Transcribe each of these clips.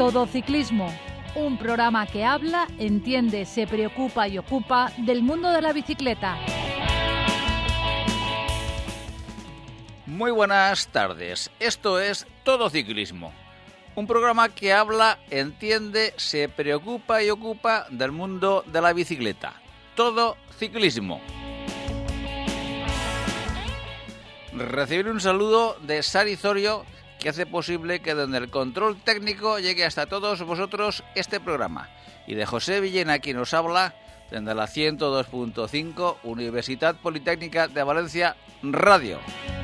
Todo Ciclismo, un programa que habla, entiende, se preocupa y ocupa del mundo de la bicicleta. Muy buenas tardes, esto es Todo Ciclismo, un programa que habla, entiende, se preocupa y ocupa del mundo de la bicicleta. Todo Ciclismo. Recibir un saludo de Sari Zorio, que hace posible que desde el control técnico llegue hasta todos vosotros este programa, y de José Villena, quien nos habla desde la 102.5 Universidad Politécnica de Valencia Radio.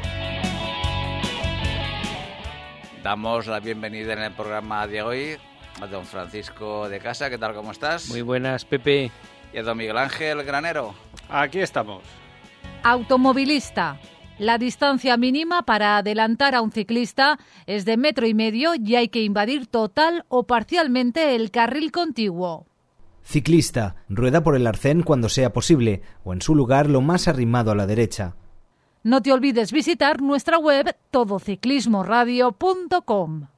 Damos la bienvenida en el programa de hoy a don Francisco de Casa. ¿Qué tal, cómo estás? Muy buenas, Pepe. Y a don Miguel Ángel Granero. Aquí estamos. Automovilista. La distancia mínima para adelantar a un ciclista es de 1,5 metros y hay que invadir total o parcialmente el carril contiguo. Ciclista. Rueda por el arcén cuando sea posible o en su lugar lo más arrimado a la derecha. No te olvides visitar nuestra web todociclismoradio.com.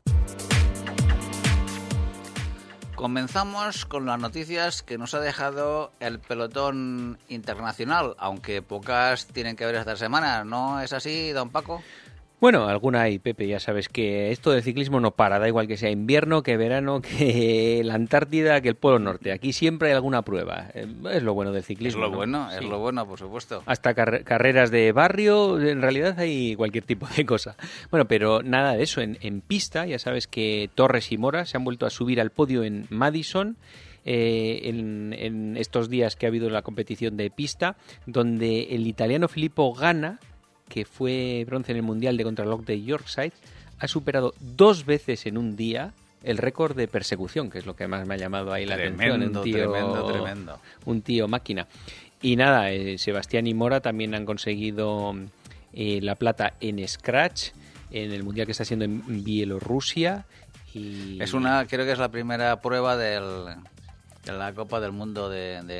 Comenzamos con las noticias que nos ha dejado el pelotón internacional, aunque pocas tienen que ver esta semana, ¿no es así, don Paco? Bueno, alguna hay, Pepe, ya sabes que esto del ciclismo no para, da igual que sea invierno, que verano, que la Antártida, que el Polo Norte. Aquí siempre hay alguna prueba. Es lo bueno del ciclismo. Es lo bueno, sí. Es lo bueno, por supuesto. Hasta carreras de barrio, en realidad hay cualquier tipo de cosa. Bueno, pero nada de eso. En pista, ya sabes que Torres y Mora se han vuelto a subir al podio en Madison. En estos días que ha habido la competición de pista, donde el italiano Filippo Ganna, que fue bronce en el Mundial de Contrarreloj de Yorkshire, ha superado 2 veces en un día el récord de persecución, que es lo que más me ha llamado ahí la atención. Tremendo. Un tío máquina. Y nada, Sebastián y Mora también han conseguido la plata en Scratch, en el Mundial que está haciendo en Bielorrusia. Y creo que es la primera prueba de la Copa del Mundo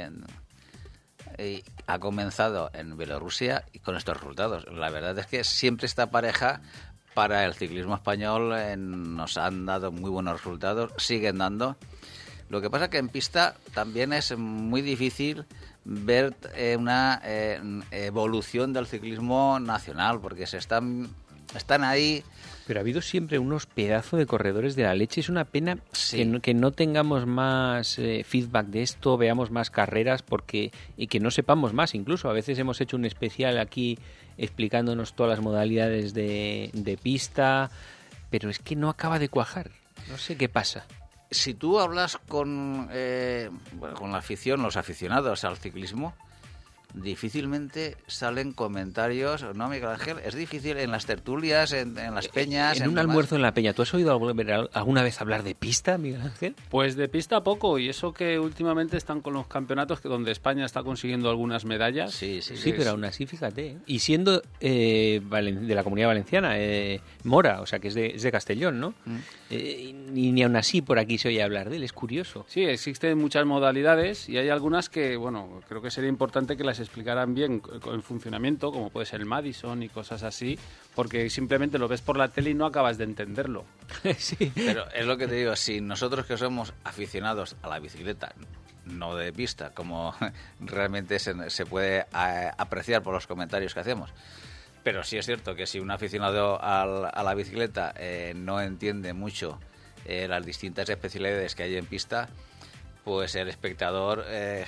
ha comenzado en Bielorrusia y con estos resultados. La verdad es que siempre esta pareja para el ciclismo español nos han dado muy buenos resultados, siguen dando. Lo que pasa es que en pista también es muy difícil ver una evolución del ciclismo nacional, porque están ahí. Pero ha habido siempre unos pedazos de corredores de la leche. Es una pena que no tengamos más feedback de esto, veamos más carreras y que no sepamos más. Incluso a veces hemos hecho un especial aquí explicándonos todas las modalidades de pista, pero es que no acaba de cuajar. No sé qué pasa. Si tú hablas con la afición, los aficionados al ciclismo, difícilmente salen comentarios, ¿no, Miguel Ángel? Es difícil en las tertulias, en las peñas. En un almuerzo en la peña. ¿Tú has oído alguna vez hablar de pista, Miguel Ángel? Pues de pista poco, y eso que últimamente están con los campeonatos donde España está consiguiendo algunas medallas. Sí, pero aún así, fíjate. Y siendo de la Comunidad Valenciana, Mora, o sea que es de Castellón, ¿no? Ni aún así por aquí se oye hablar de él, es curioso. Sí, existen muchas modalidades y hay algunas que, bueno, creo que sería importante que las explicaran bien el funcionamiento, como puede ser el Madison y cosas así, porque simplemente lo ves por la tele y no acabas de entenderlo. Sí. Pero es lo que te digo, si nosotros que somos aficionados a la bicicleta, no de pista, como realmente se puede apreciar por los comentarios que hacemos, pero sí es cierto que si un aficionado a la bicicleta no entiende mucho las distintas especialidades que hay en pista, pues el espectador,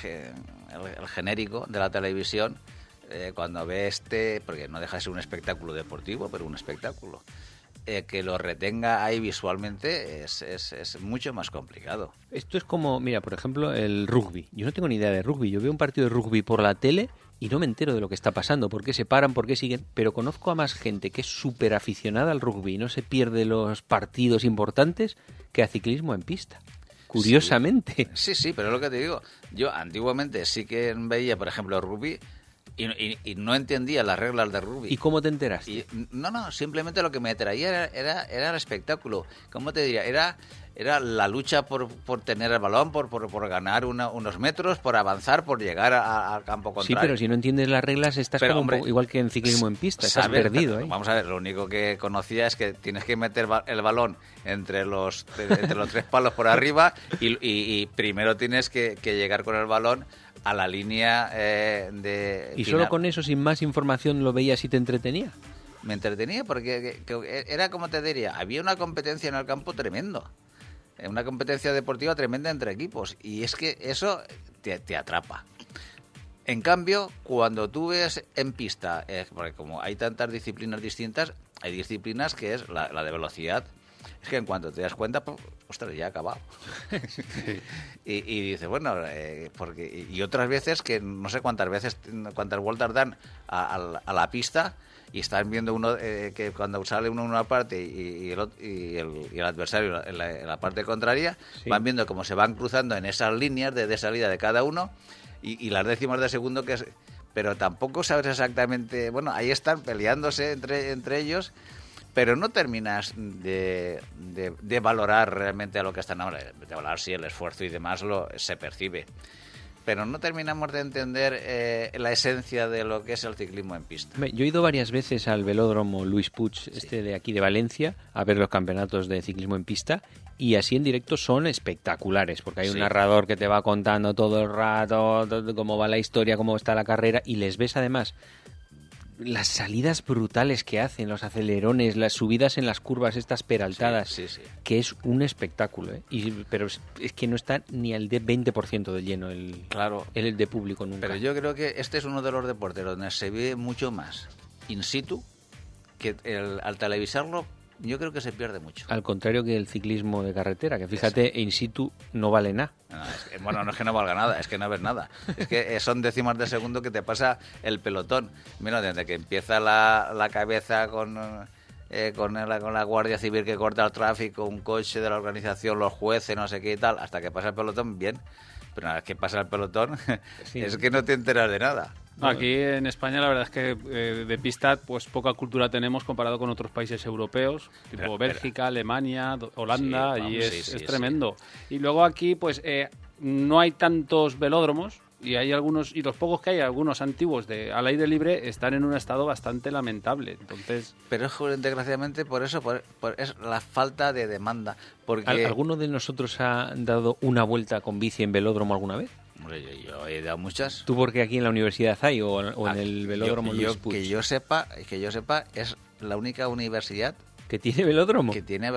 el genérico de la televisión, cuando ve porque no deja de ser un espectáculo deportivo, pero un espectáculo, que lo retenga ahí visualmente es mucho más complicado. Esto es como, mira, por ejemplo, el rugby. Yo no tengo ni idea de rugby. Yo veo un partido de rugby por la tele y no me entero de lo que está pasando, por qué se paran, por qué siguen, pero conozco a más gente que es súper aficionada al rugby y no se pierde los partidos importantes que a ciclismo en pista. Curiosamente. Sí, pero es lo que te digo. Yo antiguamente sí que veía, por ejemplo, rugby y no entendía las reglas de rugby. ¿Y cómo te enteraste? No, simplemente lo que me traía era el espectáculo. ¿Cómo te diría? Era la lucha por tener el balón, por ganar unos metros, por avanzar, por llegar al campo contrario. Sí, pero si no entiendes las reglas estás como hombre, igual que en ciclismo en pista, estás perdido. Vamos a ver, lo único que conocía es que tienes que meter el balón entre los 3 palos por arriba y primero tienes que llegar con el balón a la línea de ¿Y final. solo con eso, sin más información, lo veías y te entretenía? Me entretenía porque era, como te diría, había una competencia en el campo tremendo. Una competencia deportiva tremenda entre equipos. Y es que eso te atrapa. En cambio, cuando tú ves en pista, porque como hay tantas disciplinas distintas, hay disciplinas que es la de velocidad. Es que en cuanto te das cuenta, pues, ostras, ya ha acabado. y dices, bueno, y otras veces que no sé cuántas vueltas dan a la pista y están viendo uno que cuando sale uno en una parte y el adversario en la parte contraria, sí, van viendo cómo se van cruzando en esas líneas de salida de cada uno y las décimas de segundo que es, pero tampoco sabes exactamente, bueno, ahí están peleándose entre ellos, pero no terminas de valorar realmente a lo que están ahora, de valorar si el esfuerzo y demás se percibe. Pero no terminamos de entender la esencia de lo que es el ciclismo en pista. Yo he ido varias veces al velódromo Luis Puig, de aquí de Valencia, a ver los campeonatos de ciclismo en pista, y así en directo son espectaculares, porque hay un narrador que te va contando todo el rato cómo va la historia, cómo está la carrera, y les ves además las salidas brutales que hacen, los acelerones, las subidas en las curvas, estas peraltadas, que es un espectáculo, ¿eh? Pero es que no está ni al 20% de lleno el de público nunca. Pero yo creo que este es uno de los deportes donde se ve mucho más in situ, que al televisarlo yo creo que se pierde mucho. Al contrario que el ciclismo de carretera, que fíjate, in situ no vale nada. No es que no valga nada, es que no ves nada. Es que son décimas de segundo que te pasa el pelotón. Mira, desde que empieza la cabeza con la Guardia Civil que corta el tráfico, un coche de la organización, los jueces, no sé qué y tal, hasta que pasa el pelotón, bien. Pero una vez que pasa el pelotón, es que no te enteras de nada. Aquí en España la verdad es que de pista pues poca cultura tenemos comparado con otros países europeos, tipo Bélgica, Alemania, Holanda, y es tremendo. Y luego aquí pues no hay tantos velódromos y hay algunos, y los pocos que hay, algunos antiguos al aire libre, están en un estado bastante lamentable. Entonces, pero desgraciadamente por eso es la falta de demanda. Porque ¿Alguno de nosotros ha dado una vuelta con bici en velódromo alguna vez? Yo he dado muchas. ¿Tú porque aquí en la universidad hay o en el velódromo Luis Puig? Que yo sepa, es la única universidad que tiene velódromo.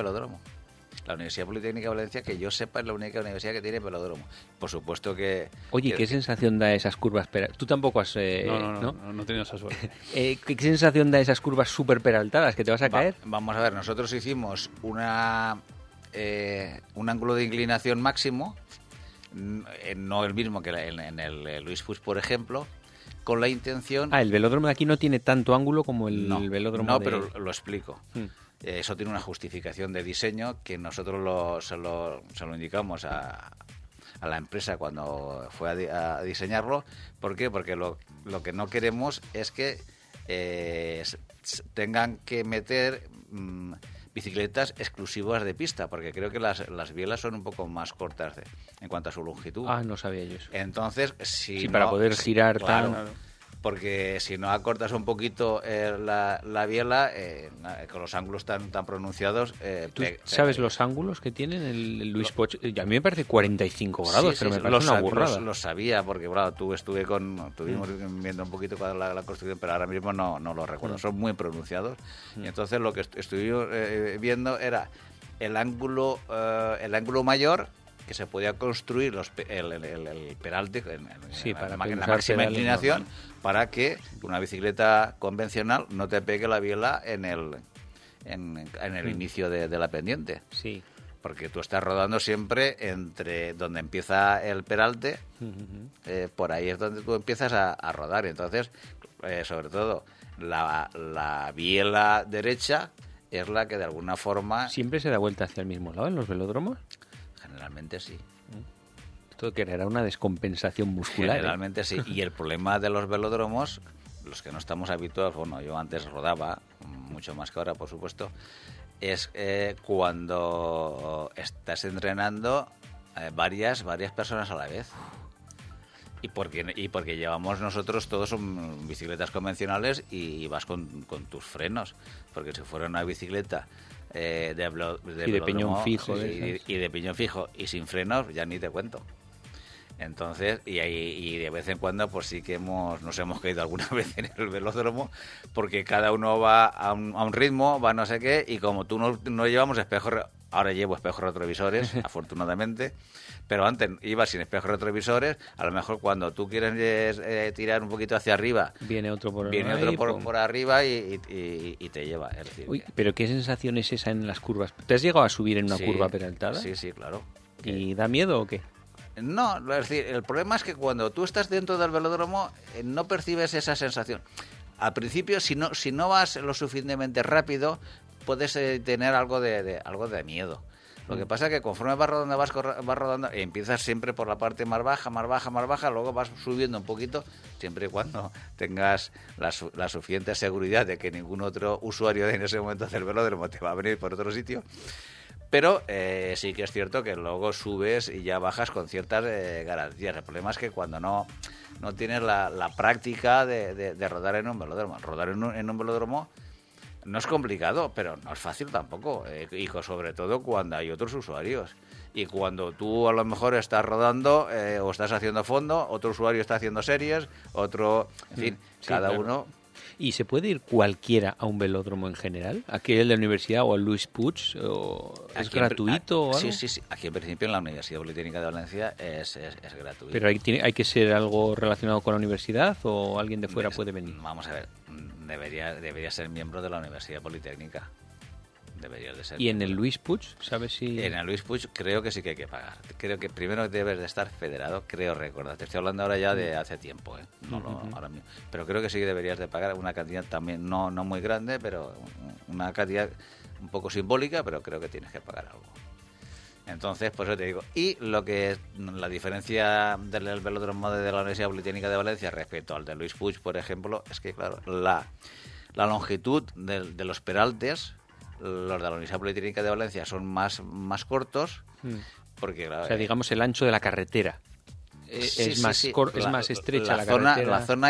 La Universidad Politécnica de Valencia, que yo sepa, es la única universidad que tiene velódromo. Por supuesto que... Oye, ¿qué sensación da esas curvas? Tú tampoco has... No he tenido esa suerte. ¿Qué sensación da esas curvas súper peraltadas que te vas a caer? Vamos a ver, nosotros hicimos un ángulo de inclinación máximo, no el mismo que en el Luis Puig, por ejemplo, con la intención... el velódromo de aquí no tiene tanto ángulo como el velódromo No, pero lo explico. Eso tiene una justificación de diseño que nosotros se lo indicamos a la empresa cuando fue a diseñarlo. ¿Por qué? Porque lo que no queremos es que tengan que meter bicicletas exclusivas de pista, porque creo que las bielas son un poco más cortas en cuanto a su longitud. No sabía yo eso. Entonces, para poder girar claro, porque si no acortas un poquito la biela, con los ángulos tan pronunciados... ¿Tú sabes los ángulos que tienen el Luis Puig? A mí me parece 45 grados, pero me parece una burrada. Lo sabía, porque estuvimos viendo un poquito la construcción, pero ahora mismo no lo recuerdo. Son muy pronunciados. Y entonces lo que estuvimos viendo era el ángulo mayor, que se podía construir el peralte en la máxima inclinación, para que una bicicleta convencional no te pegue la biela en el inicio de la pendiente. Sí. Porque tú estás rodando siempre entre donde empieza el peralte, por ahí es donde tú empiezas a rodar. Entonces, sobre todo, la biela derecha es la que de alguna forma... ¿Siempre se da vuelta hacia el mismo lado en los velódromos? Generalmente sí. Esto creará una descompensación muscular. Generalmente sí. Y el problema de los velódromos, los que no estamos habituados, bueno, yo antes rodaba, mucho más que ahora, por supuesto, es cuando estás entrenando varias personas a la vez. Y porque llevamos nosotros todos son bicicletas convencionales y vas con tus frenos. Porque si fuera una bicicleta de piñón fijo. Y de piñón fijo y sin frenos, ya ni te cuento. Entonces, y de vez en cuando pues sí que nos hemos caído alguna vez en el velódromo, porque cada uno va a un ritmo, va no sé qué, y como tú no llevamos espejos, ahora llevo espejos retrovisores, afortunadamente, pero antes iba sin espejos retrovisores, a lo mejor cuando tú quieres tirar un poquito hacia arriba, viene otro por arriba y te lleva. Es decir, uy, pero ¿qué sensación es esa en las curvas? ¿Te has llegado a subir en una curva peraltada? Sí, claro. ¿Y da miedo o qué? No, es decir, el problema es que cuando tú estás dentro del velódromo no percibes esa sensación. Al principio, si no vas lo suficientemente rápido, puedes tener algo de miedo. Lo que pasa es que conforme vas rodando, empiezas siempre por la parte más baja, luego vas subiendo un poquito, siempre y cuando tengas la suficiente seguridad de que ningún otro usuario en ese momento del velódromo te va a venir por otro sitio. Pero sí que es cierto que luego subes y ya bajas con ciertas garantías. El problema es que cuando no tienes la práctica de rodar en un velódromo. Rodar en un velódromo no es complicado, pero no es fácil tampoco. Y sobre todo cuando hay otros usuarios. Y cuando tú a lo mejor estás rodando o estás haciendo fondo, otro usuario está haciendo series, otro... En fin, sí, cada claro. uno... ¿Y se puede ir cualquiera a un velódromo en general? ¿Aquí el de la universidad o el Luis Puig? ¿Es gratuito o algo? Sí. Aquí en principio en la Universidad Politécnica de Valencia es gratuito. ¿Pero hay que ser algo relacionado con la universidad o alguien de fuera puede venir? Vamos a ver, debería ser miembro de la Universidad Politécnica. Deberías de ser. ¿Y en el Luis Puig? ¿Sabes si...? En el Luis Puig creo que sí que hay que pagar. Creo que primero debes de estar federado, creo recordar. Te estoy hablando ahora ya de hace tiempo, ahora mismo. Pero creo que sí que deberías de pagar una cantidad también, no muy grande, pero una cantidad un poco simbólica, pero creo que tienes que pagar algo. Entonces, por eso te digo. Y la diferencia del velódromo de la Universidad Politécnica de Valencia respecto al de Luis Puig, por ejemplo, es que, claro, la longitud de los peraltes, los de la Universidad Politécnica de Valencia son más cortos, porque, claro, o sea, digamos el ancho de la carretera. Es más estrecha la carretera. La zona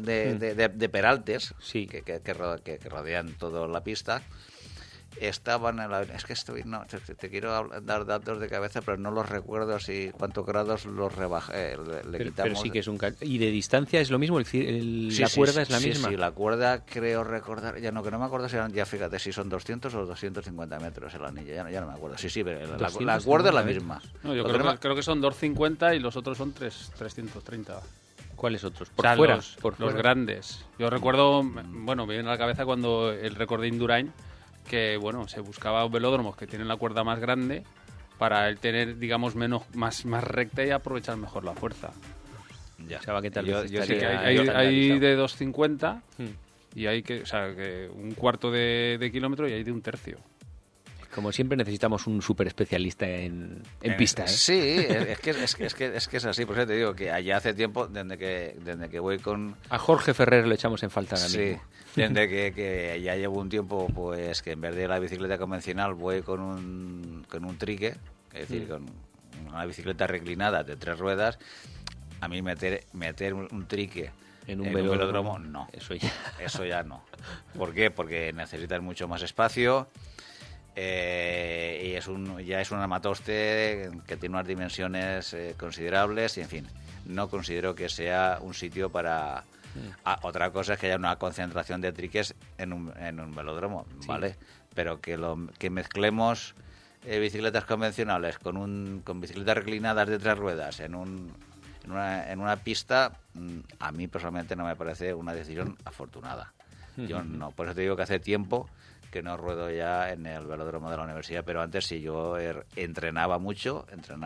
de peraltes sí. que rodean toda la pista estaban es que te quiero dar datos de cabeza, pero no los recuerdo así cuántos grados los rebajé, le quitamos. Pero sí que es ¿Y de distancia es lo mismo? ¿La cuerda es la misma? Sí, la cuerda creo recordar, que no me acuerdo si eran, ya fíjate, si son 200 o 250 metros el anillo, ya no me acuerdo. Sí, pero la cuerda es la misma. No, yo creo que son 250 y los otros son 330. ¿Cuáles otros? Por fuera, los grandes. Yo recuerdo, me viene a la cabeza cuando el récord de Indurain, que se buscaba velódromos que tienen la cuerda más grande para el tener, digamos, más recta y aprovechar mejor la fuerza. Ya. O sea, ¿qué tal? Yo sé que hay de 250 y hay que un cuarto de kilómetro y hay de un tercio. Como siempre necesitamos un súper especialista en pista, ¿eh? Sí, es que es así. Por eso te digo que allá hace tiempo, desde que voy con... A Jorge Ferrer lo echamos en falta ahora mismo. Sí, desde que ya llevo un tiempo, pues que en vez de la bicicleta convencional voy con un trique, es decir, con una bicicleta reclinada de 3 ruedas. A mí meter un trique en un velódromo, no. Eso ya no. ¿Por qué? Porque necesitas mucho más espacio. Y ya es un armatoste que tiene unas dimensiones considerables y, en fin, no considero que sea un sitio para... otra cosa es que haya una concentración de triques en un velódromo, ¿vale? Sí. Pero que mezclemos bicicletas convencionales con bicicletas reclinadas de 3 ruedas en una pista, a mí personalmente no me parece una decisión afortunada. Yo no, por eso te digo que hace tiempo que no ruedo ya en el velódromo de la universidad, pero antes sí, yo entrenaba mucho.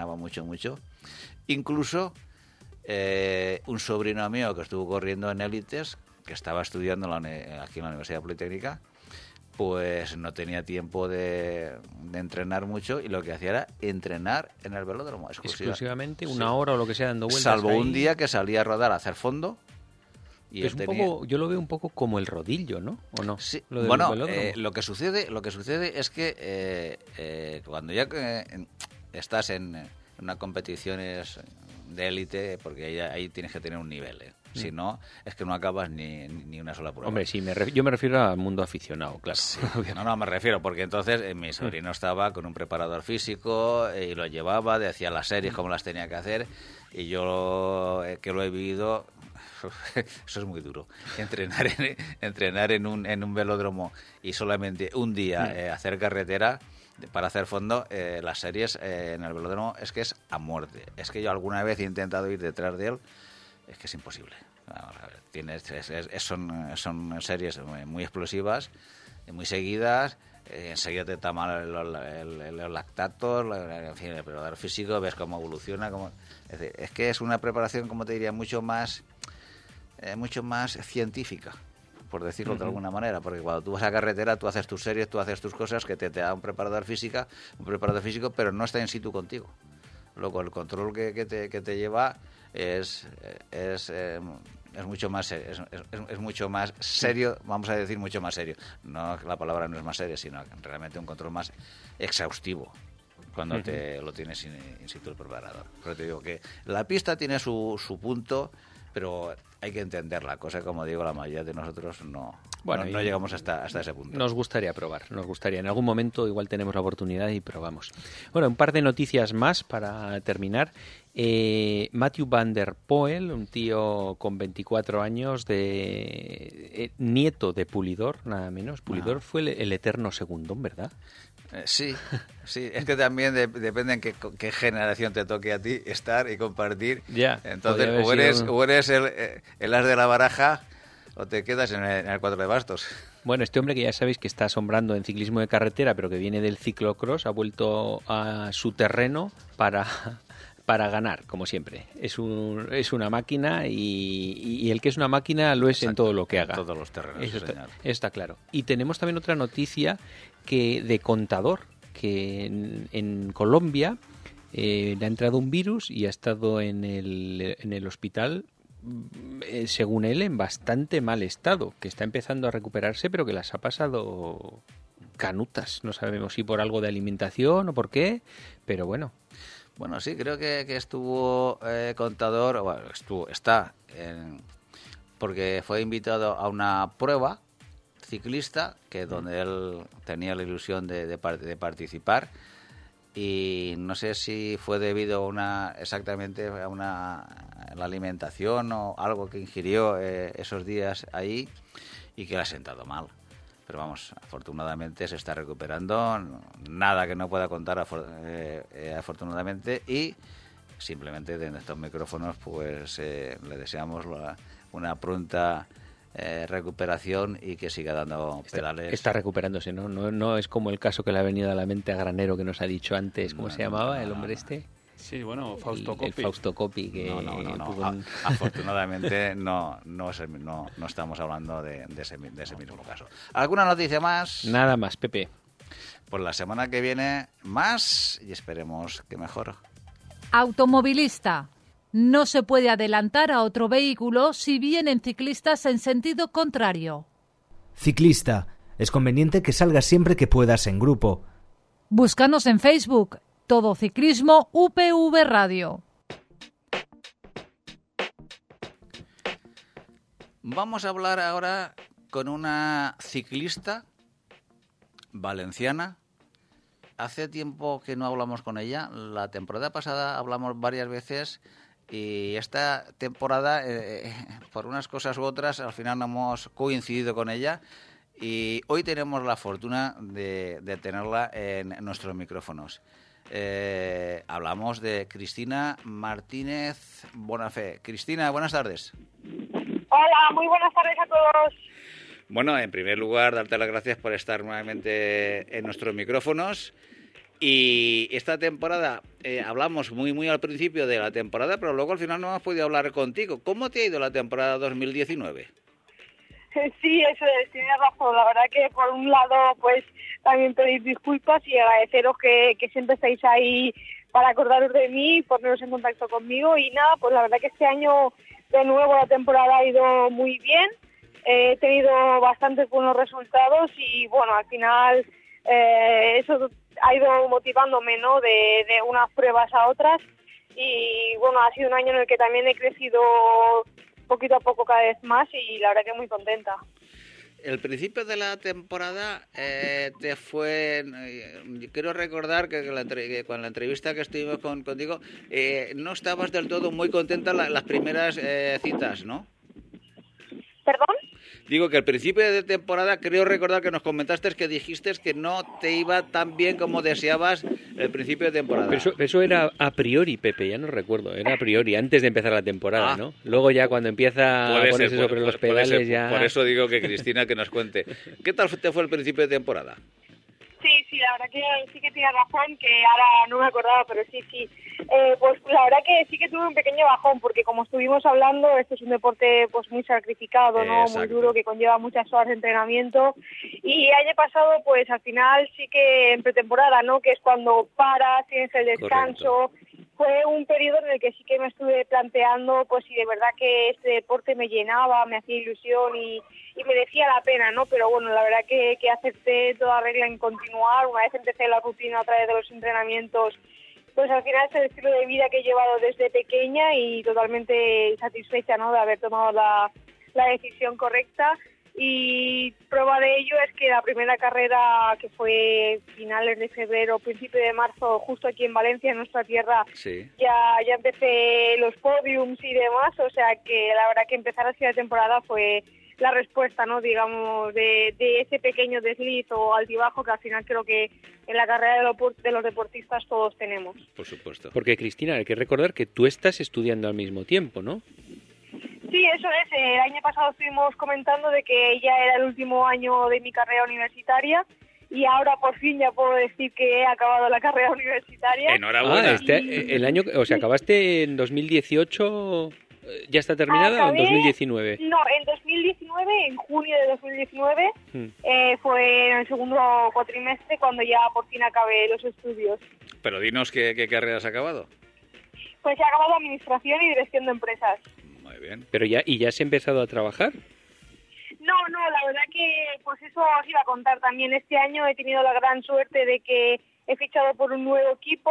Incluso un sobrino mío que estuvo corriendo en élites, que estaba estudiando aquí en la Universidad Politécnica, pues no tenía tiempo de entrenar mucho y lo que hacía era entrenar en el velódromo exclusivamente, una hora o lo que sea dando vueltas. Salvo ahí. Un día que salía a rodar a hacer fondo. Y es un poco, yo lo veo un poco como el rodillo, ¿no? ¿O no? Sí. Bueno, lo que sucede es que cuando ya estás en una competición de élite, porque ahí tienes que tener un nivel, Si no, es que no acabas ni una sola prueba. Hombre, sí, yo me refiero al mundo aficionado, claro. Sí. No, me refiero, porque entonces mi sobrino estaba con un preparador físico y lo llevaba, decía las series como las tenía que hacer, y yo que lo he vivido, eso es muy duro. Entrenar en un velódromo y solamente un día hacer carretera para hacer fondo, las series en el velódromo es que es a muerte. Es que yo alguna vez he intentado ir detrás de él, es que es imposible. Vamos a ver, son series muy explosivas, muy seguidas. Enseguida te toman los lactatos, en fin, el preparador físico, ves cómo evoluciona. Es que es una preparación, como te diría, mucho más científica, por decirlo de alguna manera, porque cuando tú vas a carretera, tú haces tus series, tú haces tus cosas, que te da un preparador físico, pero no está in situ contigo. Luego el control que te lleva es mucho más es mucho más serio, vamos a decir mucho más serio. No, la palabra no es más seria, sino realmente un control más exhaustivo cuando lo tienes in situ el preparador. Pero te digo que la pista tiene su punto, pero hay que entenderla, cosa que, como digo, la mayoría de nosotros no llegamos hasta ese punto. Nos gustaría probar, en algún momento igual tenemos la oportunidad y probamos. Bueno, un par de noticias más para terminar. Matthew van der Poel, un tío con 24 años, nieto de Pulidor, nada menos. Pulidor fue el eterno segundón, ¿verdad? Sí, es que también depende en qué generación te toque a ti estar y compartir. Ya, entonces, o eres el as de la baraja o te quedas en el 4 de bastos. Bueno, este hombre que ya sabéis que está asombrando en ciclismo de carretera, pero que viene del ciclocross, ha vuelto a su terreno para ganar, como siempre. Es una máquina y el que es una máquina lo es. Exacto, en todo lo que haga. En todos los terrenos, eso señor. Está claro. Y tenemos también otra noticia de Contador, que en Colombia le ha entrado un virus y ha estado en el hospital, según él, en bastante mal estado, que está empezando a recuperarse, pero que las ha pasado canutas. No sabemos si por algo de alimentación o por qué, pero bueno. Bueno, sí, creo que estuvo Contador, está, porque fue invitado a una prueba ciclista donde él tenía la ilusión de participar, y no sé si fue debido exactamente a la alimentación o algo que ingirió esos días ahí y que le ha sentado mal. Pero vamos, afortunadamente se está recuperando, nada que no pueda contar afortunadamente, y simplemente de estos micrófonos pues le deseamos una pronta recuperación y que siga dando pedales. Está recuperándose, ¿no? No es como el caso que le ha venido a la mente a Granero, que nos ha dicho antes. ¿Cómo se llamaba el hombre este? Sí, bueno, Fausto Coppi. El Fausto Coppi. Que Afortunadamente no estamos hablando de ese mismo caso. ¿Alguna noticia más? Nada más, Pepe. Pues la semana que viene más, y esperemos que mejor. Automovilista. No se puede adelantar a otro vehículo si vienen ciclistas en sentido contrario. Ciclista. Es conveniente que salgas siempre que puedas en grupo. Búscanos en Facebook. Todo Ciclismo UPV Radio. Vamos a hablar ahora con una ciclista valenciana. Hace tiempo que no hablamos con ella. La temporada pasada hablamos varias veces y esta temporada, por unas cosas u otras, al final no hemos coincidido con ella. Y hoy tenemos la fortuna de tenerla en nuestros micrófonos. Hablamos de Cristina Martínez Bonafé. Cristina, buenas tardes. Hola, muy buenas tardes a todos. Bueno, en primer lugar, darte las gracias por estar nuevamente en nuestros micrófonos. Y esta temporada, hablamos muy al principio de la temporada, pero luego al final no hemos podido hablar contigo. ¿Cómo te ha ido la temporada 2019? Sí, eso es, tienes razón. La verdad que por un lado, pues también pedir disculpas y agradeceros que siempre estáis ahí para acordaros de mí y poneros en contacto conmigo. Y nada, pues la verdad que este año de nuevo la temporada ha ido muy bien. He tenido bastantes buenos resultados y bueno, al final eso ha ido motivándome, ¿no? De unas pruebas a otras. Y bueno, ha sido un año en el que también he crecido poquito a poco cada vez más y la verdad que muy contenta. El principio de la temporada te fue... quiero recordar que con la entrevista que estuvimos contigo no estabas del todo muy contenta las primeras citas, ¿no? ¿Perdón? Digo que al principio de temporada creo recordar que nos comentaste que dijiste que no te iba tan bien como deseabas el principio de temporada. Pero eso era a priori, Pepe, ya no recuerdo. Era a priori, antes de empezar la temporada, ¿no? Luego ya cuando empieza a ponerse sobre los pedales ya... Por eso digo que Cristina que nos cuente. ¿Qué tal te fue el principio de temporada? Sí, la verdad que sí que tienes razón, que ahora no me acordaba, pero sí. Pues la verdad que sí que tuve un pequeño bajón, porque como estuvimos hablando, este es un deporte pues muy sacrificado, ¿no? Exacto. Muy duro, que conlleva muchas horas de entrenamiento. Y el año pasado, pues al final sí que en pretemporada, ¿no? Que es cuando paras, tienes el descanso. Correcto. Fue un periodo en el que sí que me estuve planteando pues si de verdad que este deporte me llenaba, me hacía ilusión y merecía la pena, ¿no? Pero bueno, la verdad que acepté toda regla en continuar. Una vez empecé la rutina a través de los entrenamientos, pues al final es el estilo de vida que he llevado desde pequeña y totalmente satisfecha, ¿no? De haber tomado la decisión correcta. Y prueba de ello es que la primera carrera, que fue finales de febrero, principio de marzo, justo aquí en Valencia, en nuestra tierra, sí. ya empecé los podiums y demás, o sea que la verdad que empezar así la temporada fue la respuesta, ¿no? Digamos, de ese pequeño desliz o altibajo que al final creo que en la carrera de los deportistas todos tenemos. Por supuesto. Porque, Cristina, hay que recordar que tú estás estudiando al mismo tiempo, ¿no? Sí, eso es. El año pasado estuvimos comentando de que ya era el último año de mi carrera universitaria y ahora por fin ya puedo decir que he acabado la carrera universitaria. Enhorabuena. El año, o sea, ¿acabaste en 2018? ¿Ya está terminada o en 2019? No, en 2019, en junio de 2019, fue en el segundo cuatrimestre cuando ya por fin acabé los estudios. Pero dinos qué carrera has acabado. Pues he acabado Administración y Dirección de Empresas. Muy bien. Pero ya has empezado a trabajar. No, la verdad que pues eso os iba a contar también. Este año he tenido la gran suerte de que he fichado por un nuevo equipo,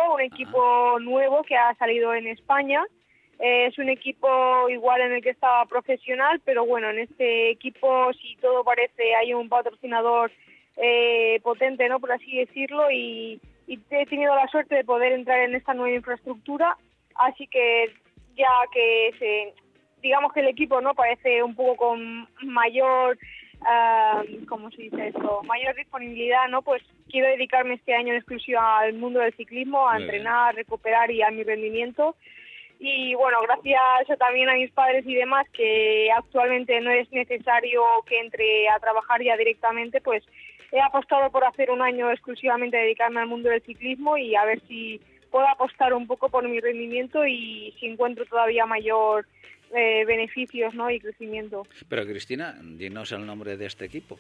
nuevo que ha salido en España. Es un equipo igual en el que estaba profesional, pero bueno, en este equipo, si todo parece, hay un patrocinador potente, ¿no? Por así decirlo, y he tenido la suerte de poder entrar en esta nueva infraestructura, así que ya que digamos que el equipo, ¿no? Parece un poco con mayor, ¿cómo se dice esto? Mayor disponibilidad, ¿no? Pues quiero dedicarme este año en exclusiva al mundo del ciclismo, a entrenar, recuperar y a mi rendimiento. Y bueno, gracias también a mis padres y demás, que actualmente no es necesario que entre a trabajar ya directamente, pues he apostado por hacer un año exclusivamente dedicarme al mundo del ciclismo y a ver si puedo apostar un poco por mi rendimiento y si encuentro todavía mayor beneficios, ¿no? Y crecimiento. Pero Cristina, dinos el nombre de este equipo.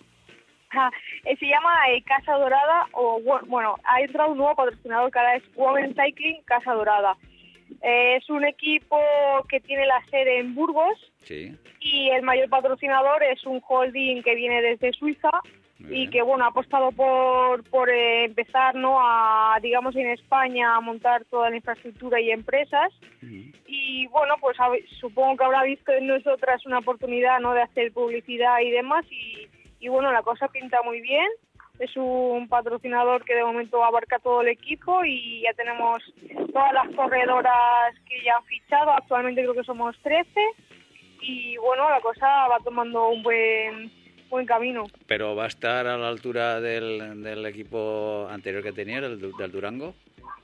Se llama Casa Dorada, o bueno, ha entrado un nuevo patrocinador que ahora es Women Cycling Casa Dorada. Es un equipo que tiene la sede en Burgos, sí. Y el mayor patrocinador es un holding que viene desde Suiza y que bueno ha apostado por empezar, ¿no? A, digamos, en España a montar toda la infraestructura y empresas. Y bueno, pues supongo que habrá visto en nosotras una oportunidad, ¿no? De hacer publicidad y demás y bueno, la cosa pinta muy bien. Es un patrocinador que de momento abarca todo el equipo y ya tenemos todas las corredoras que ya han fichado. Actualmente creo que somos 13 y bueno, la cosa va tomando un buen camino. ¿Pero va a estar a la altura del equipo anterior que tenía, del Durango?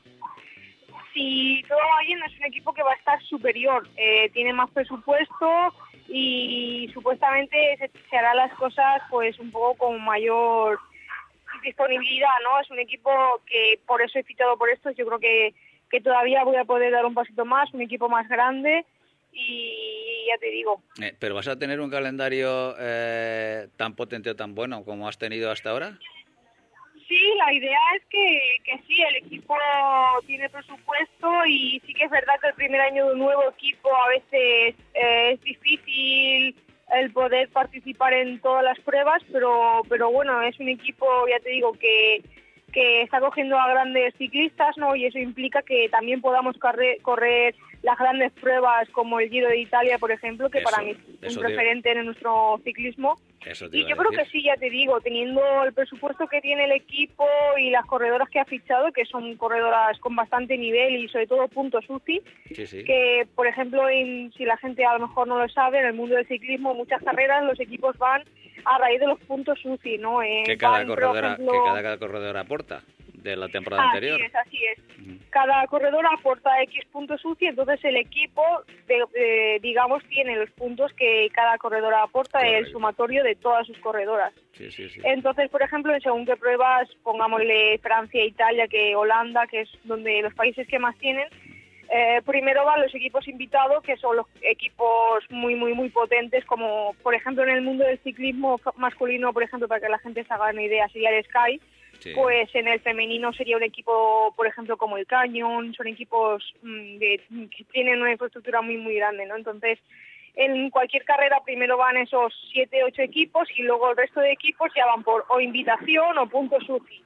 Si todo va bien, es un equipo que va a estar superior. Tiene más presupuesto y supuestamente se harán las cosas pues un poco con mayor disponibilidad, ¿no? Es un equipo que por eso he fichado por esto. Yo creo que todavía voy a poder dar un pasito más, un equipo más grande y ya te digo. ¿Pero vas a tener un calendario tan potente o tan bueno como has tenido hasta ahora? Sí, la idea es que sí, el equipo tiene presupuesto y sí que es verdad que el primer año de un nuevo equipo a veces es difícil el poder participar en todas las pruebas, pero bueno, es un equipo, ya te digo, que está cogiendo a grandes ciclistas, ¿no? Y eso implica que también podamos correr las grandes pruebas como el Giro de Italia, por ejemplo, que para mí es un referente en nuestro ciclismo. Y yo creo que sí, ya te digo, teniendo el presupuesto que tiene el equipo y las corredoras que ha fichado, que son corredoras con bastante nivel y sobre todo puntos UCI, que por ejemplo, si la gente a lo mejor no lo sabe, en el mundo del ciclismo muchas carreras los equipos van a raíz de los puntos UCI, ¿no? Que cada corredora aporta de la temporada anterior. Así es. Cada corredor aporta X puntos UCI, entonces el equipo, digamos, tiene los puntos que cada corredora aporta, el sumatorio de todas sus corredoras. Sí. Entonces, por ejemplo, en según qué pruebas, pongámosle Francia, Italia, que Holanda, que es donde los países que más tienen, primero van los equipos invitados, que son los equipos muy, muy, muy potentes, como por ejemplo en el mundo del ciclismo masculino, por ejemplo, para que la gente se haga una idea, sería el Sky. Sí. Pues en el femenino sería un equipo, por ejemplo, como el Canyon, son equipos que tienen una infraestructura muy, muy grande, ¿no? Entonces, en cualquier carrera primero van esos 7, 8 equipos y luego el resto de equipos ya van por o invitación o puntos UCI.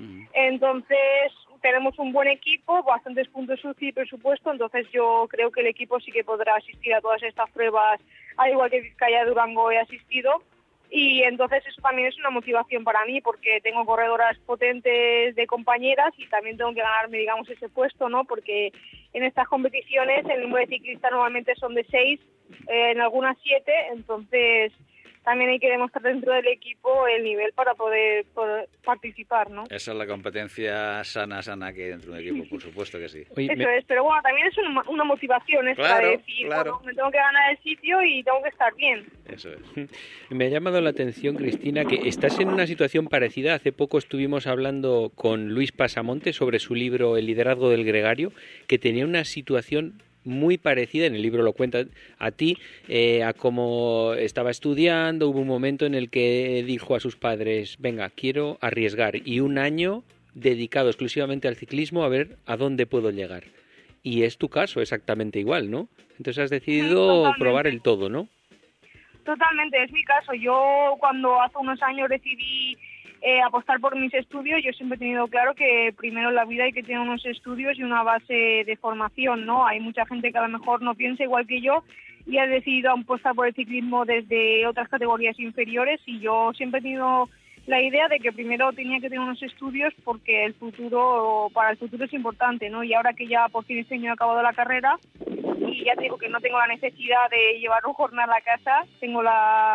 Entonces, tenemos un buen equipo, bastantes puntos UCI y presupuesto, entonces yo creo que el equipo sí que podrá asistir a todas estas pruebas, al igual que Vizcaya Durango he asistido. Y entonces eso también es una motivación para mí, porque tengo corredoras potentes de compañeras y también tengo que ganarme, digamos, ese puesto, ¿no? Porque en estas competiciones el número de ciclistas normalmente son de 6, en algunas 7, entonces también hay que demostrar dentro del equipo el nivel para poder participar, ¿no? Esa es la competencia sana que hay dentro de un equipo, por supuesto que sí. Oye, eso es, pero bueno, también es una motivación extra de decir, bueno, me tengo que ganar el sitio y tengo que estar bien. Eso es. Me ha llamado la atención, Cristina, que estás en una situación parecida. Hace poco estuvimos hablando con Luis Pasamonte sobre su libro El liderazgo del gregario, que tenía una situación muy parecida, en el libro lo cuenta a ti, a cómo estaba estudiando. Hubo un momento en el que dijo a sus padres, venga, quiero arriesgar, y un año dedicado exclusivamente al ciclismo a ver a dónde puedo llegar. Y es tu caso exactamente igual, ¿no? Entonces has decidido probar el todo, ¿no? Totalmente, es mi caso. Yo cuando hace unos años decidí apostar por mis estudios, yo siempre he tenido claro que primero en la vida hay que tener unos estudios y una base de formación, ¿no? Hay mucha gente que a lo mejor no piensa igual que yo y ha decidido apostar por el ciclismo desde otras categorías inferiores, y yo siempre he tenido la idea de que primero tenía que tener unos estudios porque para el futuro es importante, ¿no? Y ahora que ya por fin este año he acabado la carrera y ya te digo que no tengo la necesidad de llevar un jornal a casa, tengo la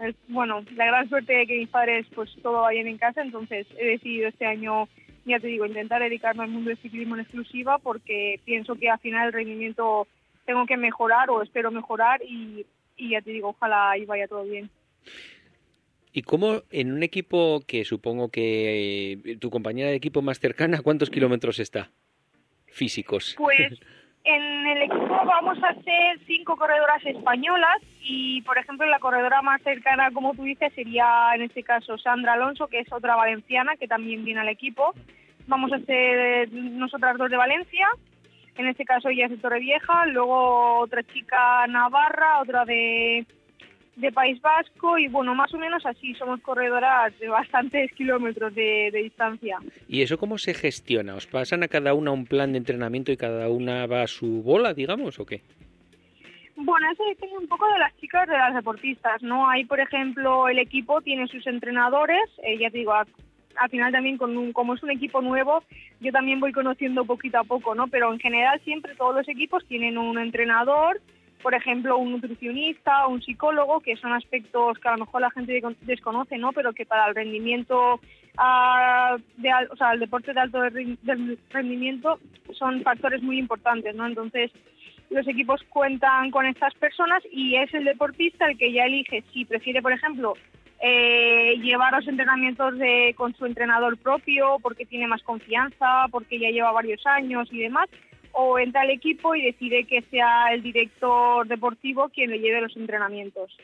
gran suerte de que mis padres pues todo va bien en casa, entonces he decidido este año, ya te digo, intentar dedicarme al mundo del ciclismo en exclusiva, porque pienso que al final el rendimiento tengo que mejorar o espero mejorar y ya te digo, ojalá ahí vaya todo bien. ¿Y cómo en un equipo que supongo que tu compañera de equipo más cercana, cuántos kilómetros está físicos? Pues en el equipo vamos a ser 5 corredoras españolas y, por ejemplo, la corredora más cercana, como tú dices, sería en este caso Sandra Alonso, que es otra valenciana que también viene al equipo. Vamos a ser nosotras 2 de Valencia, en este caso ella es de Torrevieja, luego otra chica navarra, otra de País Vasco, y bueno, más o menos así, somos corredoras de bastantes kilómetros de distancia. ¿Y eso cómo se gestiona? ¿Os pasan a cada una un plan de entrenamiento y cada una va a su bola, digamos, o qué? Bueno, eso depende un poco de las chicas, de las deportistas, ¿no? Ahí, por ejemplo, el equipo tiene sus entrenadores, ya te digo, al final también como es un equipo nuevo, yo también voy conociendo poquito a poco, ¿no? Pero en general siempre todos los equipos tienen un entrenador, por ejemplo, un nutricionista, un psicólogo, que son aspectos que a lo mejor la gente desconoce, ¿no? Pero que para el rendimiento, el deporte de alto rendimiento son factores muy importantes, ¿no? Entonces, los equipos cuentan con estas personas y es el deportista el que ya elige si prefiere, por ejemplo, llevar los entrenamientos con su entrenador propio porque tiene más confianza, porque ya lleva varios años y demás, o entra al equipo y decide que sea el director deportivo quien le lleve los entrenamientos.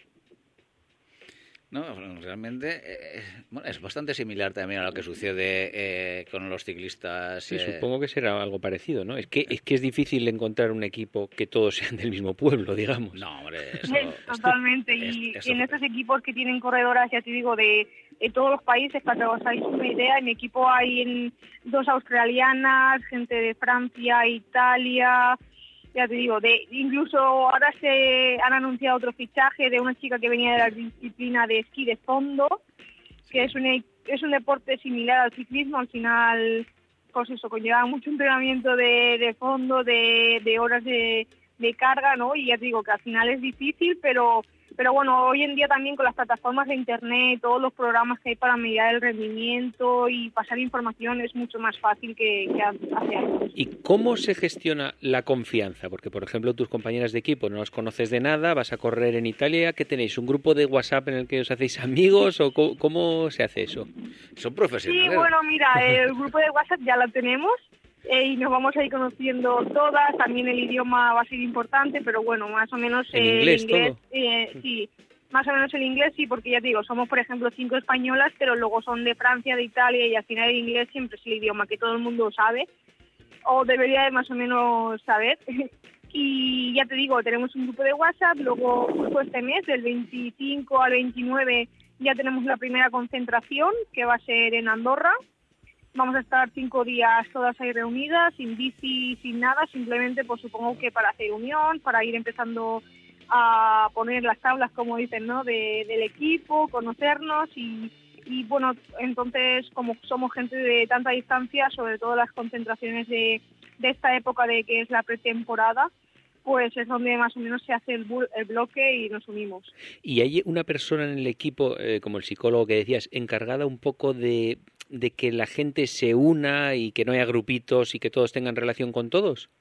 No, realmente bueno, es bastante similar también a lo que sucede con los ciclistas. Sí, supongo que será algo parecido, ¿no? Es que es difícil encontrar un equipo que todos sean del mismo pueblo, digamos. No, hombre, totalmente. Y en estos equipos que tienen corredoras, ya te digo, de todos los países, para que os hagáis una idea, en mi equipo hay 2 australianas, gente de Francia, Italia. Ya te digo, incluso ahora se han anunciado otro fichaje de una chica que venía de la disciplina de esquí de fondo, que es un deporte similar al ciclismo. Al final, pues eso, conlleva mucho entrenamiento de fondo, de horas de carga, ¿no? Y ya te digo que al final es difícil, pero bueno, hoy en día también con las plataformas de internet, todos los programas que hay para medir el rendimiento y pasar información es mucho más fácil que hace años. ¿Y cómo se gestiona la confianza? Porque, por ejemplo, tus compañeras de equipo no las conoces de nada, vas a correr en Italia, ¿qué tenéis? ¿Un grupo de WhatsApp en el que os hacéis amigos o cómo se hace eso? Son profesionales. Sí, bueno, mira, el grupo de WhatsApp ya lo tenemos. Y nos vamos a ir conociendo todas, también el idioma va a ser importante, pero bueno, más o menos ¿En inglés todo? Sí, más o menos el inglés sí, porque ya te digo, somos por ejemplo 5 españolas, pero luego son de Francia, de Italia, y al final el inglés siempre es el idioma que todo el mundo sabe, o debería de más o menos saber. Y ya te digo, tenemos un grupo de WhatsApp, luego justo este mes, del 25 al 29, ya tenemos la primera concentración, que va a ser en Andorra. Vamos a estar 5 días todas ahí reunidas, sin bici, sin nada, simplemente pues supongo que para hacer unión, para ir empezando a poner las tablas, como dicen, ¿no? del equipo, conocernos y bueno, entonces como somos gente de tanta distancia, sobre todo las concentraciones de esta época de que es la pretemporada, pues es donde más o menos se hace el bloque y nos unimos. ¿Y hay una persona en el equipo, como el psicólogo que decías, encargada un poco de que la gente se una y que no haya grupitos y que todos tengan relación con todos?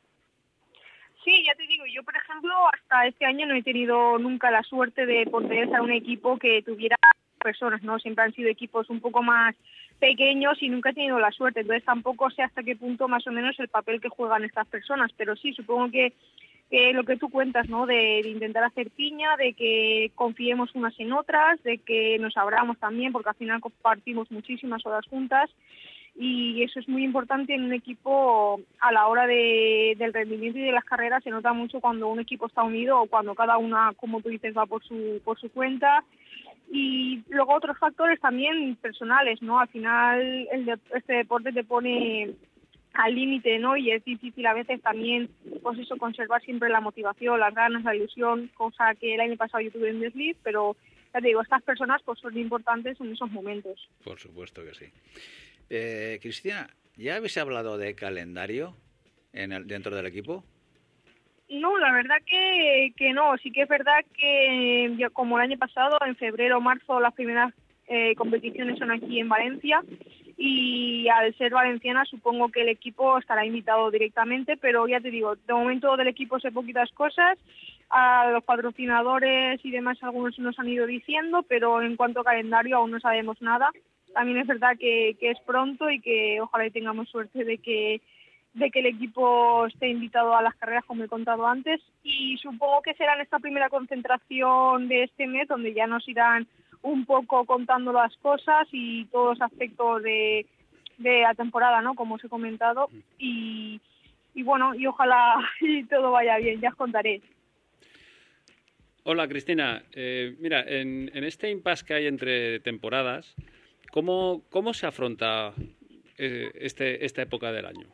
Sí, ya te digo, yo por ejemplo hasta este año no he tenido nunca la suerte de pertenecer a un equipo que tuviera personas, ¿no? Siempre han sido equipos un poco más pequeños y nunca he tenido la suerte, entonces tampoco sé hasta qué punto más o menos el papel que juegan estas personas, pero sí, supongo que lo que tú cuentas, ¿no? De intentar hacer piña, de que confiemos unas en otras, de que nos abramos también, porque al final compartimos muchísimas horas juntas y eso es muy importante en un equipo a la hora del rendimiento y de las carreras. Se nota mucho cuando un equipo está unido o cuando cada una, como tú dices, va por su cuenta. Y luego otros factores también personales, ¿no? Al final este deporte te pone al límite, ¿no? Y es difícil a veces también, pues eso, conservar siempre la motivación, las ganas, la ilusión, cosa que el año pasado yo tuve en desliz, pero ya te digo, estas personas pues son importantes en esos momentos. Por supuesto que sí. Cristina, ¿ya habéis hablado de calendario dentro del equipo? No, la verdad que no. Sí que es verdad que yo, como el año pasado, en febrero o marzo, las primeras competiciones son aquí en Valencia y al ser valenciana supongo que el equipo estará invitado directamente, pero ya te digo, de momento del equipo sé poquitas cosas. A los patrocinadores y demás algunos nos han ido diciendo, pero en cuanto a calendario aún no sabemos nada. También es verdad que es pronto y que ojalá tengamos suerte de que el equipo esté invitado a las carreras, como he contado antes, y supongo que será en esta primera concentración de este mes donde ya nos irán un poco contando las cosas y todos los aspectos de la temporada, ¿no? Como os he comentado, y bueno, y ojalá y todo vaya bien, ya os contaré. Hola, Cristina. Mira, en este impasse que hay entre temporadas, ¿cómo se afronta esta época del año?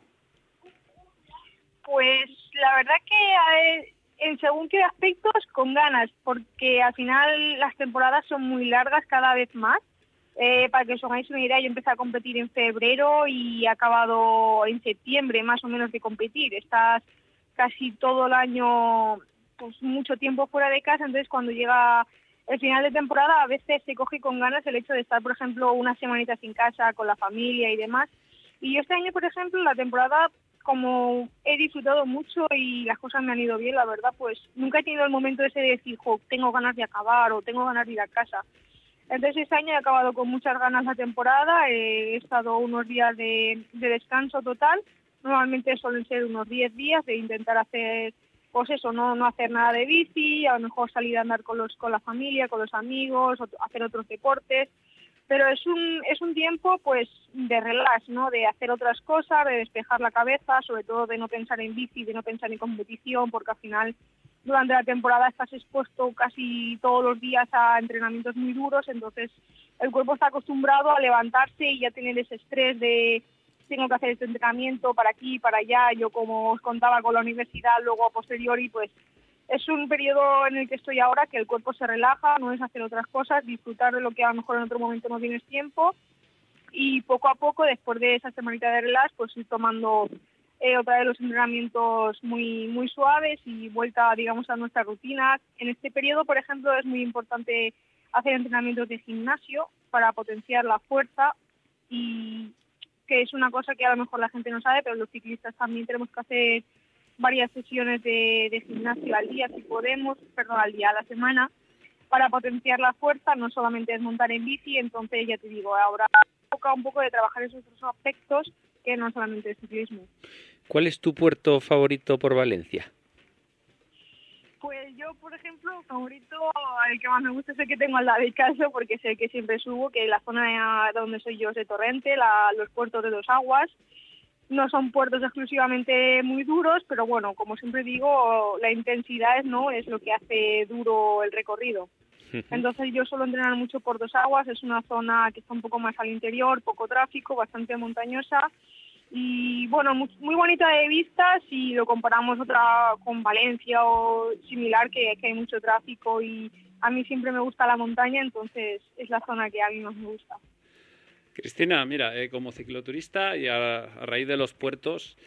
Pues la verdad que en según qué aspectos, con ganas, porque al final las temporadas son muy largas cada vez más. Para que os hagáis una idea, yo empecé a competir en febrero y he acabado en septiembre más o menos de competir. Estás casi todo el año, pues mucho tiempo fuera de casa, entonces cuando llega el final de temporada a veces se coge con ganas el hecho de estar, por ejemplo, unas semanitas en casa con la familia y demás. Y yo este año, por ejemplo, la temporada, como he disfrutado mucho y las cosas me han ido bien, la verdad, pues nunca he tenido el momento ese de decir, tengo ganas de acabar o tengo ganas de ir a casa. Entonces este año he acabado con muchas ganas la temporada, he estado unos días de descanso total, Normalmente suelen ser unos 10 días de intentar hacer, pues eso, no hacer nada de bici, a lo mejor salir a andar con la familia, con los amigos, o hacer otros deportes. Pero es un tiempo pues de relax, ¿no? De hacer otras cosas, de despejar la cabeza, sobre todo de no pensar en bici, de no pensar en competición, porque al final durante la temporada estás expuesto casi todos los días a entrenamientos muy duros, entonces el cuerpo está acostumbrado a levantarse y ya tener ese estrés de tengo que hacer este entrenamiento para aquí, para allá. Yo, como os contaba con la universidad, luego a posteriori, pues es un periodo en el que estoy ahora que el cuerpo se relaja, no es hacer otras cosas, disfrutar de lo que a lo mejor en otro momento no tienes tiempo, y poco a poco, después de esa semanita de relax, pues ir tomando otra vez los entrenamientos muy muy suaves y vuelta, digamos, a nuestra rutina. En este periodo, por ejemplo, es muy importante hacer entrenamientos de gimnasio para potenciar la fuerza, y que es una cosa que a lo mejor la gente no sabe, pero los ciclistas también tenemos que hacer varias sesiones de gimnasio al día, si podemos, a la semana, para potenciar la fuerza. No solamente es montar en bici, entonces ya te digo, ahora toca un poco de trabajar esos otros aspectos que no solamente el ciclismo. ¿Cuál es tu puerto favorito por Valencia? Pues yo, por ejemplo, favorito, el que más me gusta es el que tengo al lado de casa, porque es el que siempre subo, que la zona donde soy yo es de Torrente, los puertos de Dos Aguas. No son puertos exclusivamente muy duros, pero bueno, como siempre digo, la intensidad es lo que hace duro el recorrido. Entonces yo suelo entrenar mucho por Dos Aguas, es una zona que está un poco más al interior, poco tráfico, bastante montañosa, y bueno, muy bonita de vista si lo comparamos con Valencia o similar, que hay mucho tráfico, y a mí siempre me gusta la montaña, entonces es la zona que a mí más me gusta. Cristina, mira, como cicloturista y a raíz de los puertos,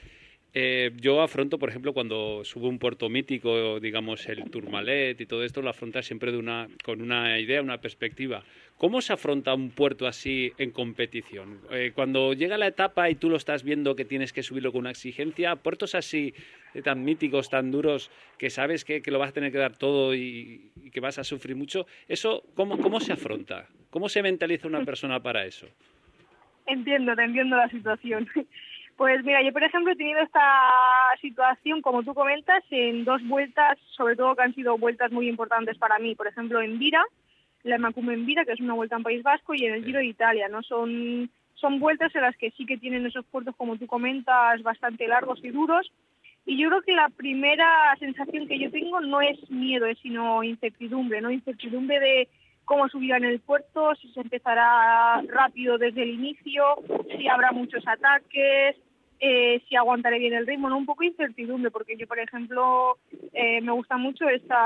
yo afronto, por ejemplo, cuando subo un puerto mítico, digamos el Tourmalet y todo esto, lo afrontas siempre con una idea, una perspectiva. ¿Cómo se afronta un puerto así en competición? Cuando llega la etapa y tú lo estás viendo que tienes que subirlo con una exigencia, puertos así tan míticos, tan duros, que sabes que lo vas a tener que dar todo y que vas a sufrir mucho, ¿eso cómo se afronta? ¿Cómo se mentaliza una persona para eso? Te entiendo la situación. Pues mira, yo por ejemplo he tenido esta situación, como tú comentas, en 2 vueltas, sobre todo que han sido vueltas muy importantes para mí. Por ejemplo, en Vira, la Emakume en Vira, que es una vuelta en País Vasco, y en el Giro de Italia, ¿no? Son vueltas en las que sí que tienen esos puertos, como tú comentas, bastante largos y duros. Y yo creo que la primera sensación que yo tengo no es miedo, es sino incertidumbre, ¿no? Incertidumbre de cómo subirá en el puerto, si se empezará rápido desde el inicio, si habrá muchos ataques, si aguantaré bien el ritmo, ¿no? Un poco de incertidumbre, porque yo, por ejemplo, me gusta mucho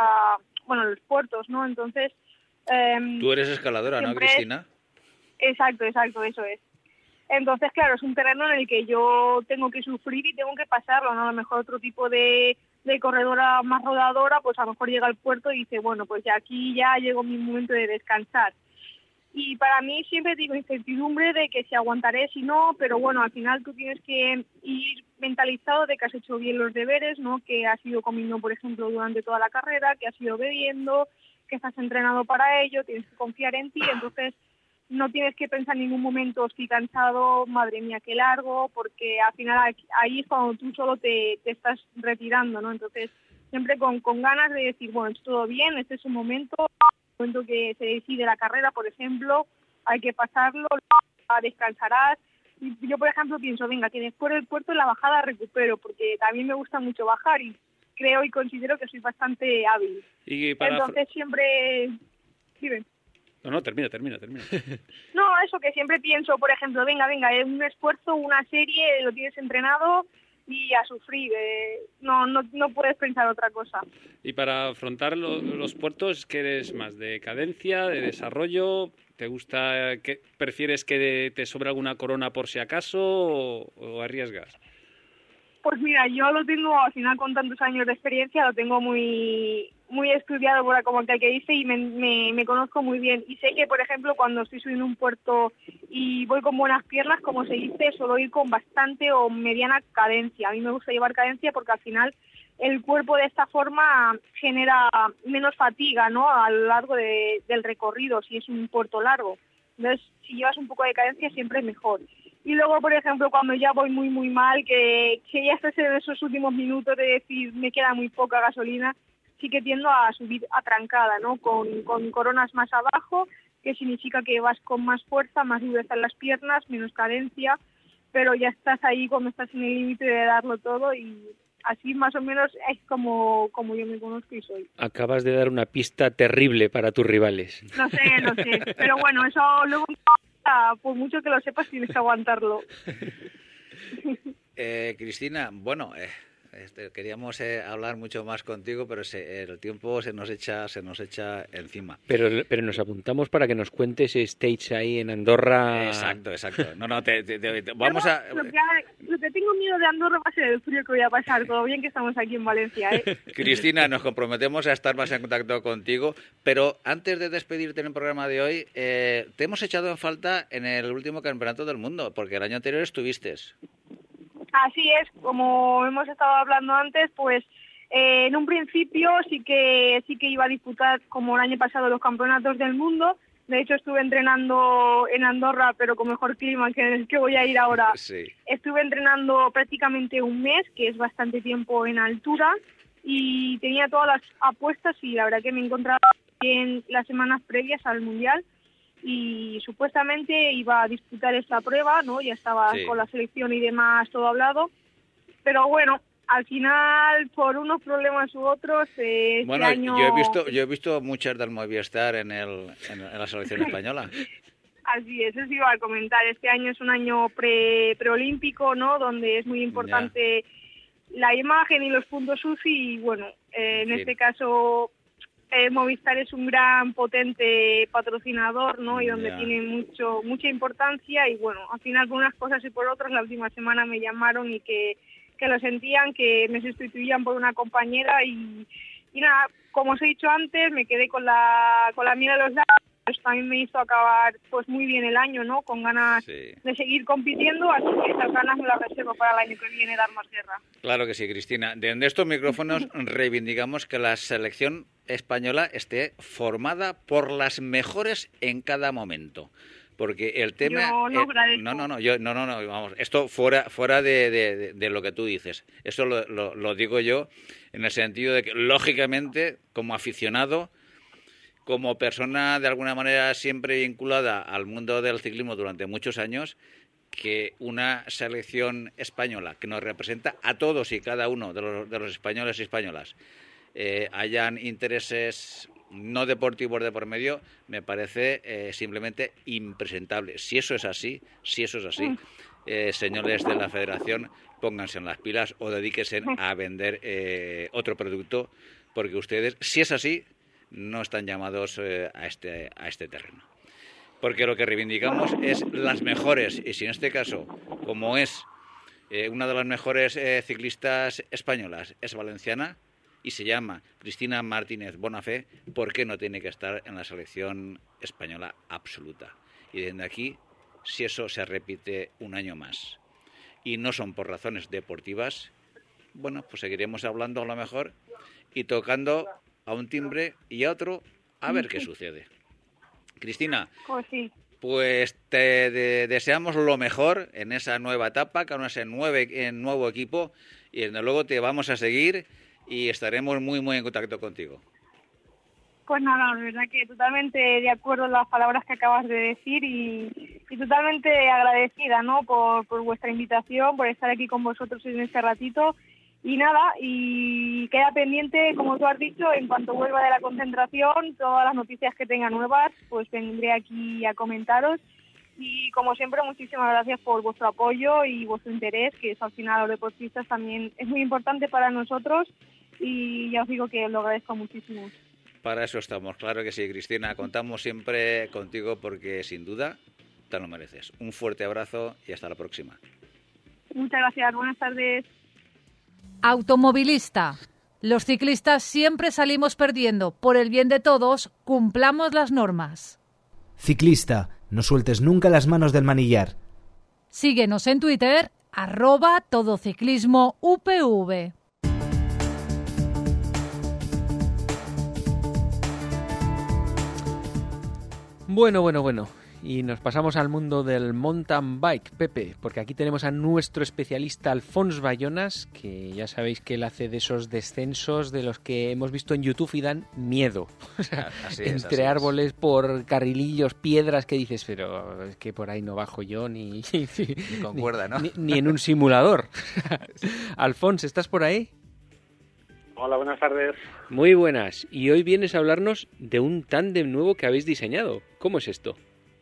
los puertos, ¿no? Entonces... Tú eres escaladora, ¿no, Cristina? Exacto, eso es. Entonces, claro, es un terreno en el que yo tengo que sufrir y tengo que pasarlo, ¿no? A lo mejor otro tipo de corredora más rodadora, pues a lo mejor llega al puerto y dice, bueno, pues ya aquí ya llegó mi momento de descansar. Y para mí siempre digo incertidumbre de que si aguantaré, si no, pero bueno, al final tú tienes que ir mentalizado de que has hecho bien los deberes, ¿no? Que has ido comiendo, por ejemplo, durante toda la carrera, que has ido bebiendo, que estás entrenado para ello, tienes que confiar en ti, entonces no tienes que pensar en ningún momento estoy cansado, madre mía, qué largo, porque al final ahí es cuando tú solo te estás retirando, ¿no? Entonces siempre con ganas de decir, bueno, es todo bien, este es un momento que se decide la carrera, por ejemplo, hay que pasarlo, descansarás. Y yo, por ejemplo, pienso, venga, que después del puerto en la bajada recupero, porque también me gusta mucho bajar y creo y considero que soy bastante hábil. Entonces siempre... Dime. No, termina. No, eso que siempre pienso, por ejemplo, venga, es un esfuerzo, una serie, lo tienes entrenado y a sufrir, no puedes pensar otra cosa. Y para afrontar los puertos, ¿qué eres más? ¿De cadencia, de desarrollo? ¿Te gusta, prefieres que te sobre alguna corona por si acaso o arriesgas? Pues mira, yo lo tengo, al final con tantos años de experiencia, lo tengo muy estudiado, como aquel que dice, y me conozco muy bien. Y sé que, por ejemplo, cuando estoy subiendo un puerto y voy con buenas piernas, como se dice, suelo ir con bastante o mediana cadencia. A mí me gusta llevar cadencia porque al final el cuerpo de esta forma genera menos fatiga, ¿no? A lo largo del recorrido, si es un puerto largo. Entonces, si llevas un poco de cadencia siempre es mejor. Y luego, por ejemplo, cuando ya voy muy, muy mal, que ya estás en esos últimos minutos de decir, me queda muy poca gasolina, sí que tiendo a subir atrancada, ¿no? Con coronas más abajo, que significa que vas con más fuerza, más dureza en las piernas, menos cadencia, pero ya estás ahí cuando estás en el límite de darlo todo y así más o menos es como yo me conozco y soy. Acabas de dar una pista terrible para tus rivales. Lo sé, pero bueno, eso luego, por mucho que lo sepas, tienes que aguantarlo. Cristina, bueno, queríamos hablar mucho más contigo, pero el tiempo se nos echa encima. Pero nos apuntamos para que nos cuentes stage ahí en Andorra. Exacto. No, vamos a... Lo que tengo miedo de Andorra va a ser el frío que voy a pasar. Todo bien que estamos aquí en Valencia, ¿eh? Cristina, nos comprometemos a estar más en contacto contigo, pero antes de despedirte en el programa de hoy, te hemos echado en falta en el último campeonato del mundo, porque el año anterior estuviste. Así es, como hemos estado hablando antes, pues en un principio sí que iba a disputar, como el año pasado, los campeonatos del mundo. De hecho, estuve entrenando en Andorra, pero con mejor clima que en el que voy a ir ahora. Sí. Estuve entrenando prácticamente un mes, que es bastante tiempo en altura, y tenía todas las apuestas y la verdad que me encontraba en las semanas previas al Mundial. Y supuestamente iba a disputar esta prueba, ¿no? Ya estaba con la selección y demás todo hablado, pero bueno, al final por unos problemas u otros bueno, este año... yo he visto muchas del Movistar en la selección española. Así es, eso iba a comentar. Este año es un año preolímpico, ¿no? Donde es muy importante la imagen y los puntos UCI y bueno, en este caso... Movistar es un gran potente patrocinador, ¿no? Y donde tiene mucha importancia y bueno, al final por unas cosas y por otras la última semana me llamaron y que lo sentían, que me sustituían por una compañera y nada, como os he dicho antes, me quedé con la mira de los lados. Pues también me hizo acabar pues muy bien el año, ¿no? Con ganas de seguir compitiendo, así que esas ganas me las reservo para el año que viene, dar más guerra. Claro que sí, Cristina. Desde estos micrófonos reivindicamos que la selección española esté formada por las mejores en cada momento. Porque el tema... vamos, esto fuera de lo que tú dices. Eso lo digo yo en el sentido de que, lógicamente, como aficionado, como persona de alguna manera siempre vinculada al mundo del ciclismo durante muchos años, que una selección española que nos representa a todos y cada uno de los españoles y españolas hayan intereses no deportivos de por medio, me parece simplemente impresentable. Si eso es así, señores de la Federación, pónganse en las pilas o dedíquense a vender otro producto, porque ustedes, si es así, no están llamados a este terreno. Porque lo que reivindicamos es las mejores, y si en este caso, como es una de las mejores ciclistas españolas, es valenciana y se llama Cristina Martínez Bonafé, ¿por qué no tiene que estar en la selección española absoluta? Y desde aquí, si eso se repite un año más y no son por razones deportivas, bueno, pues seguiremos hablando a lo mejor y tocando a un timbre y a otro a ver qué sucede. Cristina, pues te deseamos lo mejor en esa nueva etapa, con ese nuevo equipo y desde luego te vamos a seguir y estaremos muy muy en contacto contigo. Pues nada, la verdad que totalmente de acuerdo en las palabras que acabas de decir y totalmente agradecida, ¿no? por vuestra invitación, por estar aquí con vosotros en este ratito. Y nada, y queda pendiente, como tú has dicho, en cuanto vuelva de la concentración, todas las noticias que tenga nuevas, pues vendré aquí a comentaros. Y como siempre, muchísimas gracias por vuestro apoyo y vuestro interés, que eso al final a los deportistas también es muy importante para nosotros y ya os digo que lo agradezco muchísimo. Para eso estamos, claro que sí, Cristina. Contamos siempre contigo porque sin duda te lo mereces. Un fuerte abrazo y hasta la próxima. Muchas gracias, buenas tardes. Automovilista. Los ciclistas siempre salimos perdiendo. Por el bien de todos, cumplamos las normas. Ciclista, no sueltes nunca las manos del manillar. Síguenos en Twitter, @todociclismoupv. Bueno. y nos pasamos al mundo del mountain bike, Pepe, porque aquí tenemos a nuestro especialista Alfons Bayonas, que ya sabéis que él hace de esos descensos de los que hemos visto en YouTube y dan miedo. O sea, entre árboles, por carrilillos, piedras, que dices, pero es que por ahí no bajo yo ni con cuerda, ¿no? Ni en un simulador. Alfons, ¿estás por ahí? Hola, buenas tardes. Muy buenas. Y hoy vienes a hablarnos de un tándem nuevo que habéis diseñado. ¿Cómo es esto?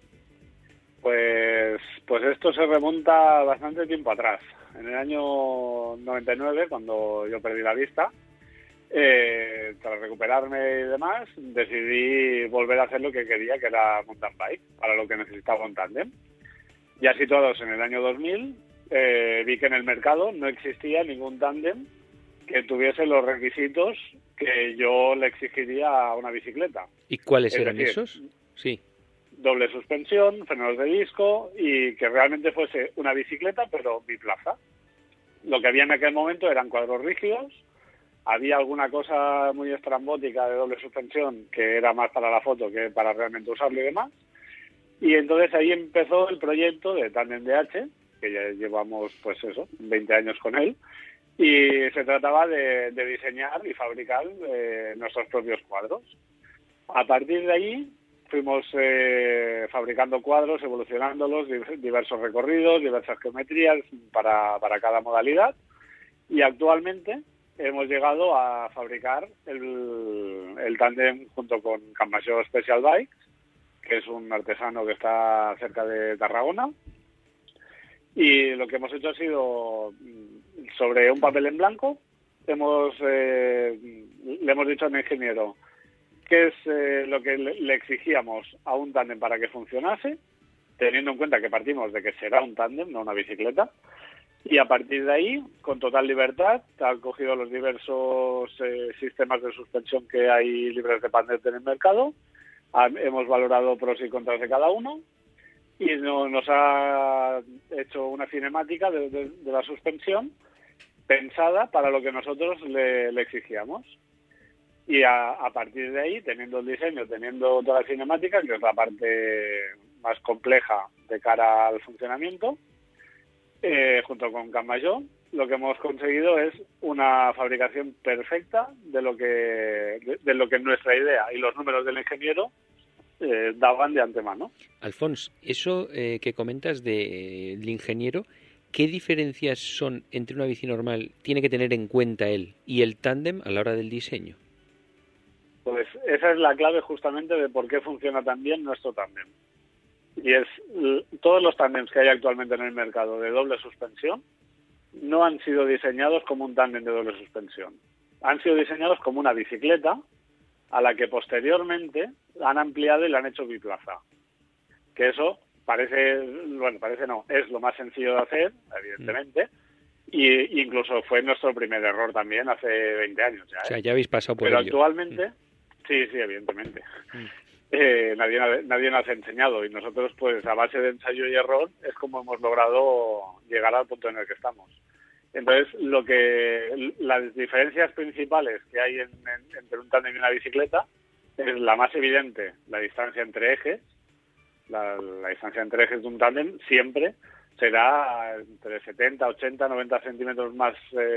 Pues esto se remonta bastante tiempo atrás. En el año 99, cuando yo perdí la vista, tras recuperarme y demás, decidí volver a hacer lo que quería, que era mountain bike, para lo que necesitaba un tándem. Ya situados en el año 2000, vi que en el mercado no existía ningún tándem que tuviese los requisitos que yo le exigiría a una bicicleta. ¿Y cuáles eran esos? Sí. Doble suspensión, frenos de disco y que realmente fuese una bicicleta, pero biplaza. Lo que había en aquel momento eran cuadros rígidos, había alguna cosa muy estrambótica de doble suspensión que era más para la foto que para realmente usarlo y demás. Y entonces ahí empezó el proyecto de Tandem DH, que ya llevamos, 20 años con él. Y se trataba de diseñar y fabricar nuestros propios cuadros. A partir de ahí fuimos fabricando cuadros, evolucionándolos, diversos recorridos, diversas geometrías para cada modalidad. Y actualmente hemos llegado a fabricar el tándem junto con Camasó Special Bikes, que es un artesano que está cerca de Tarragona. Y lo que hemos hecho ha sido, sobre un papel en blanco, le hemos dicho al ingeniero qué es lo que le exigíamos a un tándem para que funcionase, teniendo en cuenta que partimos de que será un tándem, no una bicicleta, y a partir de ahí, con total libertad, han cogido los diversos sistemas de suspensión que hay libres de patente en el mercado, hemos valorado pros y contras de cada uno, y nos ha hecho una cinemática de la suspensión pensada para lo que nosotros le exigíamos. Y a partir de ahí, teniendo el diseño, teniendo toda la cinemática, que es la parte más compleja de cara al funcionamiento, junto con Camasó, lo que hemos conseguido es una fabricación perfecta de lo que nuestra idea y los números del ingeniero daban de antemano. Alfons, eso que comentas del ingeniero, ¿qué diferencias son entre una bici normal tiene que tener en cuenta él y el tándem a la hora del diseño? Pues esa es la clave justamente de por qué funciona tan bien nuestro tándem. Y es, todos los tándems que hay actualmente en el mercado de doble suspensión no han sido diseñados como un tándem de doble suspensión. Han sido diseñados como una bicicleta a la que posteriormente han ampliado y la han hecho biplaza. Que eso es lo más sencillo de hacer, evidentemente, y incluso fue nuestro primer error también hace 20 años ya. O sea, ya habéis pasado por ello. Pero actualmente, sí, evidentemente. Nadie nos ha enseñado y nosotros, pues a base de ensayo y error, es como hemos logrado llegar al punto en el que estamos. Entonces, las diferencias principales que hay entre un tándem y una bicicleta es la más evidente, la distancia entre ejes. La distancia entre ejes de un tándem siempre será entre 70, 80, 90 centímetros más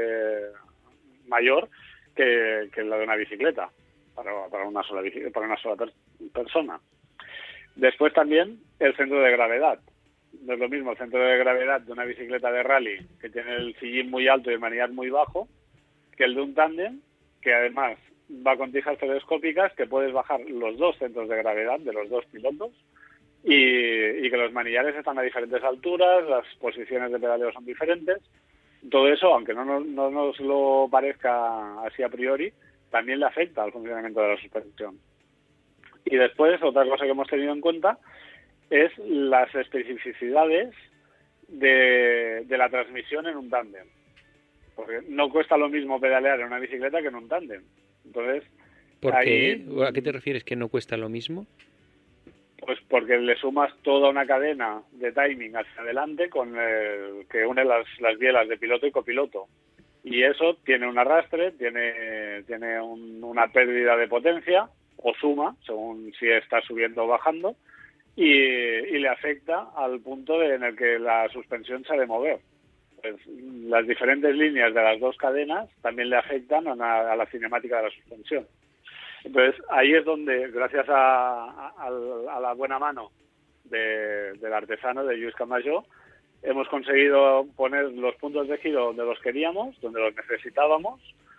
mayor que la de una bicicleta para una sola persona. Después también el centro de gravedad. No es lo mismo el centro de gravedad de una bicicleta de rally, que tiene el sillín muy alto y el manillar muy bajo, que el de un tándem, que además va con tijas telescópicas, que puedes bajar los dos centros de gravedad de los dos pilotos, y que los manillares están a diferentes alturas, las posiciones de pedaleo son diferentes. Todo eso, aunque no nos lo parezca así a priori, también le afecta al funcionamiento de la suspensión. Y después, otra cosa que hemos tenido en cuenta es las especificidades de la transmisión en un tándem. Porque no cuesta lo mismo pedalear en una bicicleta que en un tándem. Entonces, ¿por qué? ¿A qué te refieres que no cuesta lo mismo? Pues porque le sumas toda una cadena de timing hacia adelante que une las bielas de piloto y copiloto. Y eso tiene un arrastre, tiene una pérdida de potencia o suma, según si está subiendo o bajando. y le afecta al punto en el que la suspensión se ha de mover. Pues, las diferentes líneas de las dos cadenas también le afectan a la cinemática de la suspensión. Entonces, ahí es donde, gracias a la buena mano del artesano, de Lluís Camayó, hemos conseguido poner los puntos de giro donde los queríamos, donde los necesitábamos,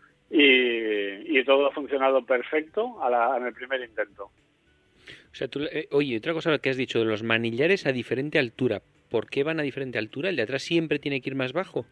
y todo ha funcionado perfecto en el primer intento. O sea, oye, otra cosa que has dicho, de los manillares a diferente altura. ¿Por qué van a diferente altura? ¿El de atrás siempre tiene que ir más bajo?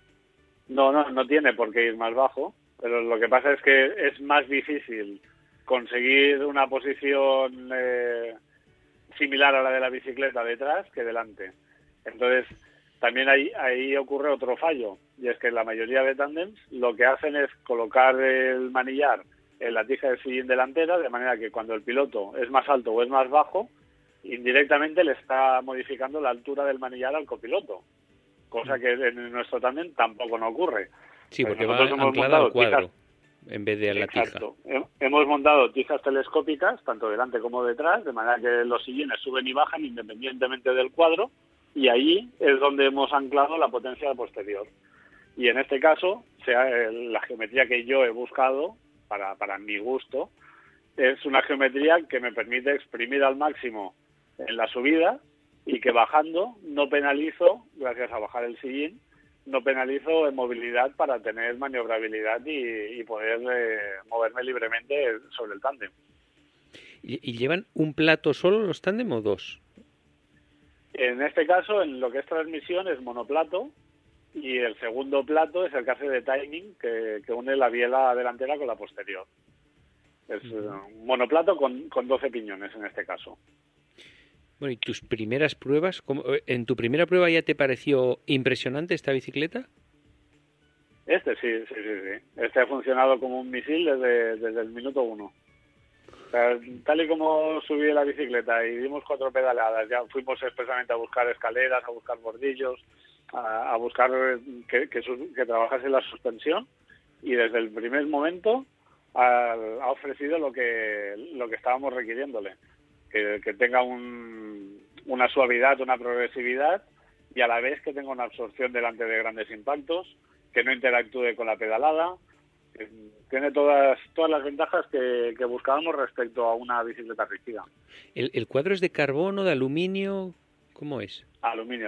No tiene por qué ir más bajo, pero lo que pasa es que es más difícil conseguir una posición similar a la de la bicicleta detrás que delante. Entonces, también ahí ocurre otro fallo, y es que la mayoría de tándems lo que hacen es colocar el manillar en la tija del sillín delantera, de manera que cuando el piloto es más alto o es más bajo, indirectamente le está modificando la altura del manillar al copiloto, cosa que en nuestro tándem tampoco no ocurre. Sí, porque va anclada al cuadro en vez de a la tija. Exacto. Hemos montado tijas telescópicas, tanto delante como detrás, de manera que los sillines suben y bajan independientemente del cuadro, y ahí es donde hemos anclado la potencia posterior. Y en este caso, la geometría que yo he buscado, para mi gusto, es una geometría que me permite exprimir al máximo en la subida y que bajando no penalizo, gracias a bajar el sillín, no penalizo en movilidad para tener maniobrabilidad y poder moverme libremente sobre el tándem. ¿Y llevan un plato solo los tándem o dos? En este caso, en lo que es transmisión, es monoplato, y el segundo plato es el que hace de timing, que une la biela delantera con la posterior. Es un monoplato con 12 piñones en este caso. Bueno, ¿y tus primeras pruebas? ¿En tu primera prueba ya te pareció impresionante esta bicicleta? Sí. Este ha funcionado como un misil desde el minuto 1. O sea, tal y como subí la bicicleta y dimos 4 pedaleadas, ya fuimos expresamente a buscar escaleras, a buscar bordillos, a buscar que trabajase la suspensión, y desde el primer momento ha ofrecido lo que estábamos requiriéndole, que tenga una suavidad, una progresividad, y a la vez que tenga una absorción delante de grandes impactos, que no interactúe con la pedalada. Tiene todas las ventajas que buscábamos respecto a una bicicleta rígida. ¿El cuadro es de carbono, de aluminio? ¿Cómo es? Aluminio.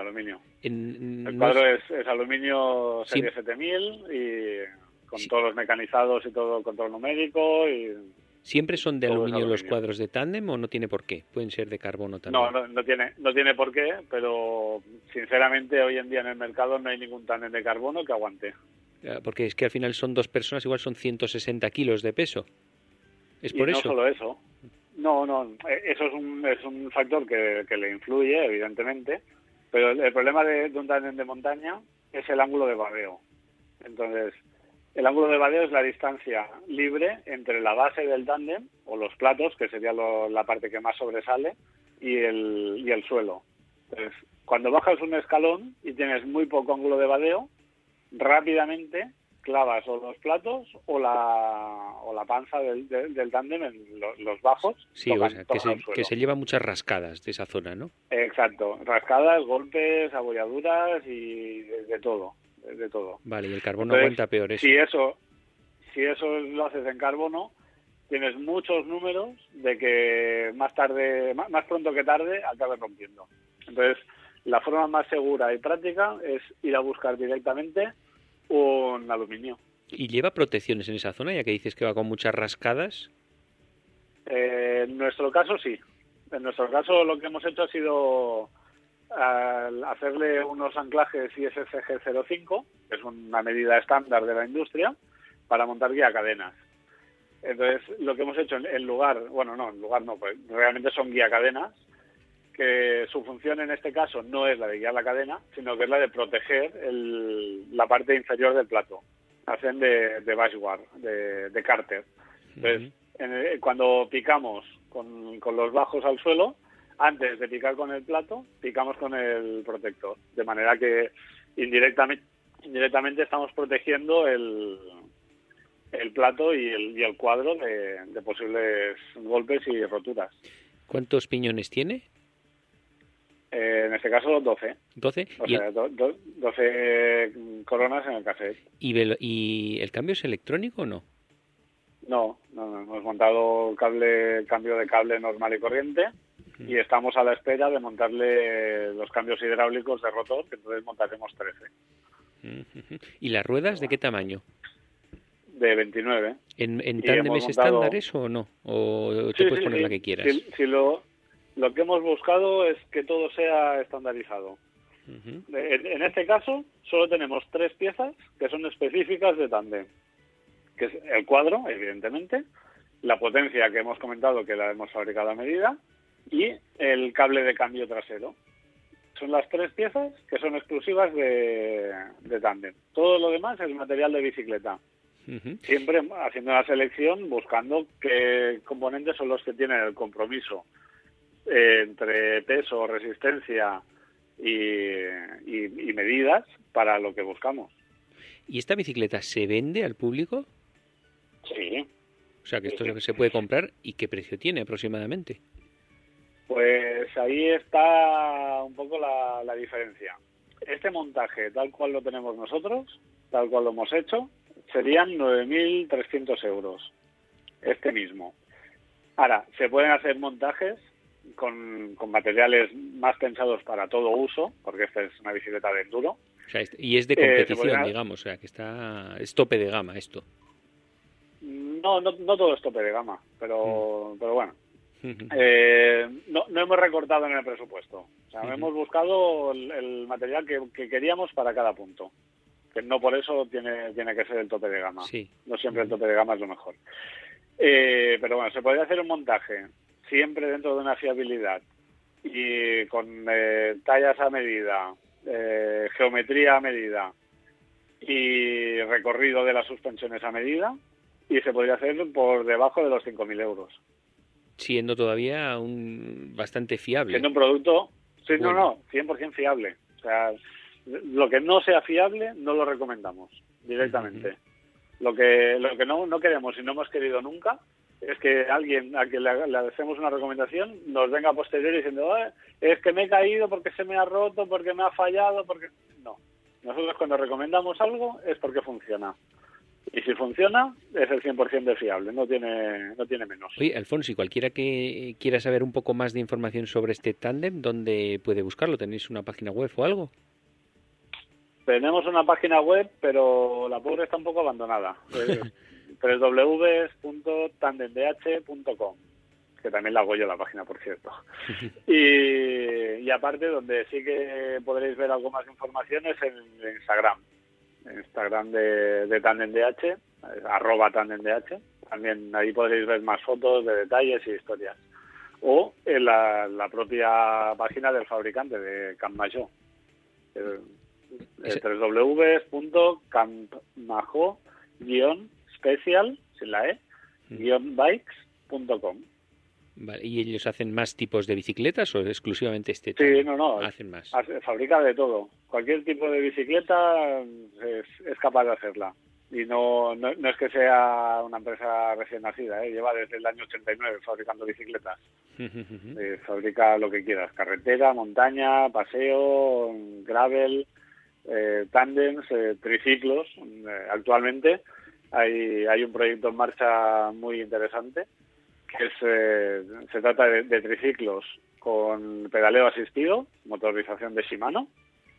El cuadro es aluminio serie 7000 y con todos los mecanizados y todo el control numérico. ¿Siempre son de aluminio los cuadros de tándem o no tiene por qué? Pueden ser de carbono también. No tiene por qué, pero sinceramente hoy en día en el mercado no hay ningún tándem de carbono que aguante. Porque es que al final son dos personas, igual son 160 kilos de peso. ¿Es por eso? No solo eso. No, eso es un factor que le influye, evidentemente, pero el problema de un tándem de montaña es el ángulo de vadeo. Entonces, el ángulo de vadeo es la distancia libre entre la base del tándem, o los platos, que sería la parte que más sobresale, y el suelo. Entonces, cuando bajas un escalón y tienes muy poco ángulo de vadeo, rápidamente clavas o los platos o la panza del tándem en los bajos. Sí, que se lleva muchas rascadas de esa zona, ¿no? Exacto, rascadas, golpes, abolladuras y de todo. Vale, y el carbono aguanta peor eso. Si eso lo haces en carbono, tienes muchos números de que más pronto que tarde acabes rompiendo. Entonces, la forma más segura y práctica es ir a buscar directamente un aluminio. ¿Y lleva protecciones en esa zona, ya que dices que va con muchas rascadas? En nuestro caso, sí. En nuestro caso, lo que hemos hecho ha sido hacerle unos anclajes ISFG 05, que es una medida estándar de la industria, para montar guiacadenas. Entonces, lo que hemos hecho pues realmente son guiacadenas, que su función en este caso no es la de guiar la cadena, sino que es la de proteger la parte inferior del plato. Hacen de bashguard, de cárter. Entonces, cuando picamos con los bajos al suelo, antes de picar con el plato, picamos con el protector. De manera que indirectamente estamos protegiendo el plato y el cuadro de posibles golpes y roturas. ¿Cuántos piñones tiene? En este caso 12. 12. O sea, 12 coronas en el cassette. ¿Y el cambio es electrónico o no? No. Hemos montado cambio de cable normal y corriente y estamos a la espera de montarle los cambios hidráulicos de rotor, que entonces montaremos 13. ¿Y las ruedas de qué tamaño? De 29. ¿En tándem es estándar eso o no? ¿O te puedes poner la que quieras? Sí, lo que hemos buscado es que todo sea estandarizado. En este caso, solo tenemos 3 piezas que son específicas de tándem, que es el cuadro, evidentemente, la potencia que hemos comentado que la hemos fabricado a medida y el cable de cambio trasero. Son las 3 piezas que son exclusivas de tándem. Todo lo demás es material de bicicleta. Siempre haciendo una selección, buscando qué componentes son los que tienen el compromiso entre peso, resistencia y medidas para lo que buscamos. ¿Y esta bicicleta se vende al público? Sí. O sea, que esto es lo que se puede comprar. ¿Y qué precio tiene aproximadamente? Pues ahí está un poco la diferencia. Este montaje, tal cual lo tenemos nosotros, tal cual lo hemos hecho, serían 9.300 euros. Este mismo. Ahora, se pueden hacer montajes con materiales más pensados para todo uso, porque esta es una bicicleta de enduro. O sea, y es de competición, digamos, o sea, que es tope de gama esto. No todo es tope de gama, pero bueno. No hemos recortado en el presupuesto. O sea, hemos buscado el material que queríamos para cada punto. Que no por eso tiene que ser el tope de gama. Sí. No siempre el tope de gama es lo mejor. Pero bueno, se podría hacer un montaje siempre dentro de una fiabilidad y con tallas a medida, geometría a medida y recorrido de las suspensiones a medida, y se podría hacer por debajo de los 5.000 euros. Siendo todavía bastante fiable. Siendo un producto, sí, bueno. 100% fiable. O sea, lo que no sea fiable no lo recomendamos directamente. Lo que no queremos y no hemos querido nunca es que alguien a quien le hacemos una recomendación nos venga a posteriori diciendo es que me he caído porque se me ha roto, porque me ha fallado, porque... No. Nosotros cuando recomendamos algo es porque funciona. Y si funciona, es el 100% de fiable, no tiene menos. Oye, Alfonso, y cualquiera que quiera saber un poco más de información sobre este tándem, ¿dónde puede buscarlo? ¿Tenéis una página web o algo? Tenemos una página web, pero la pobre está un poco abandonada. www.tandemdh.com, que también la hago yo la página, por cierto. Y aparte, donde sí que podréis ver algo más de información es en Instagram de TandemDH, @TandemDH. También ahí podréis ver más fotos de detalles y historias. O en la propia página del fabricante, de Campmajo. www.campmajo-special, sin la E, -bikes.com. Vale, ¿y ellos hacen más tipos de bicicletas o exclusivamente este tipo? Sí, hacen más. Fabrica de todo. Cualquier tipo de bicicleta es capaz de hacerla. Y no es que sea una empresa recién nacida, lleva desde el año 89 fabricando bicicletas. Fabrica lo que quieras, carretera, montaña, paseo, gravel, tándems, triciclos. Actualmente hay un proyecto en marcha muy interesante, que se trata de triciclos con pedaleo asistido, motorización de Shimano,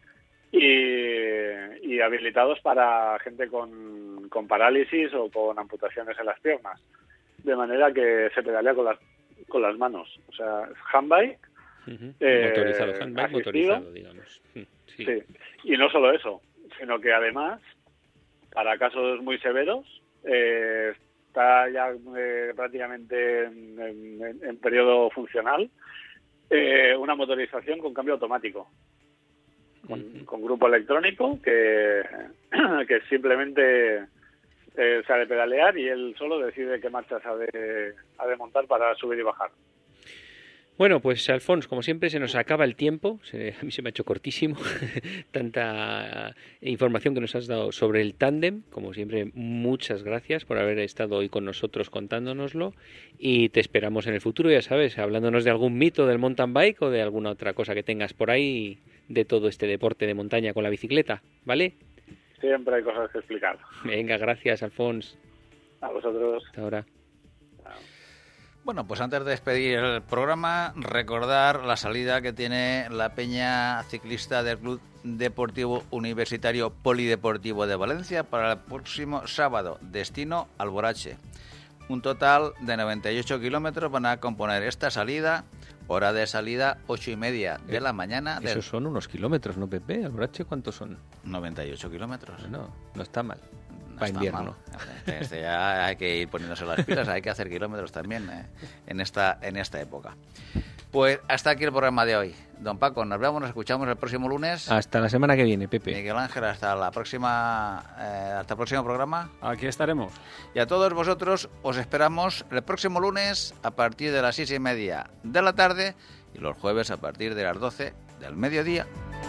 y habilitados para gente con parálisis o con amputaciones en las piernas, de manera que se pedalea con las manos. O sea, handbike, motorizado, handbike asistido, motorizado, digamos. Sí. Y no solo eso, sino que además, para casos muy severos, está ya prácticamente en periodo funcional, una motorización con cambio automático, con grupo electrónico que simplemente se ha de pedalear y él solo decide qué marchas ha de montar para subir y bajar. Bueno, pues Alfonso, como siempre se nos acaba el tiempo, a mí se me ha hecho cortísimo tanta información que nos has dado sobre el tándem. Como siempre, muchas gracias por haber estado hoy con nosotros contándonoslo y te esperamos en el futuro, ya sabes, hablándonos de algún mito del mountain bike o de alguna otra cosa que tengas por ahí de todo este deporte de montaña con la bicicleta, ¿vale? Siempre hay cosas que explicar. Venga, gracias, Alfonso. A vosotros. Hasta ahora. Bueno, pues antes de despedir el programa, recordar la salida que tiene la peña ciclista del Club Deportivo Universitario Polideportivo de Valencia para el próximo sábado, destino Alborache. Un total de 98 kilómetros van a componer esta salida, hora de salida 8:30 de la mañana. Esos son unos kilómetros, ¿no, Pepe? ¿Alborache cuántos son? 98 kilómetros. Bueno, no está mal. No Para está invierno. mal. Ya hay que ir poniéndose las pilas, hay que hacer kilómetros también en esta época. Pues hasta aquí el programa de hoy. Don Paco, nos vemos, nos escuchamos el próximo lunes. Hasta la semana que viene, Pepe. Miguel Ángel, hasta el próximo programa. Aquí estaremos. Y a todos vosotros os esperamos el próximo lunes a partir de las 6:30 de la tarde y los jueves a partir de las 12 del mediodía.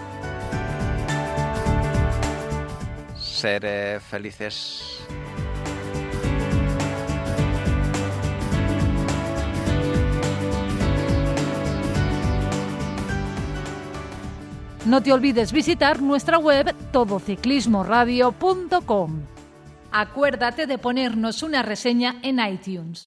Ser felices. No te olvides visitar nuestra web todociclismoradio.com. Acuérdate de ponernos una reseña en iTunes.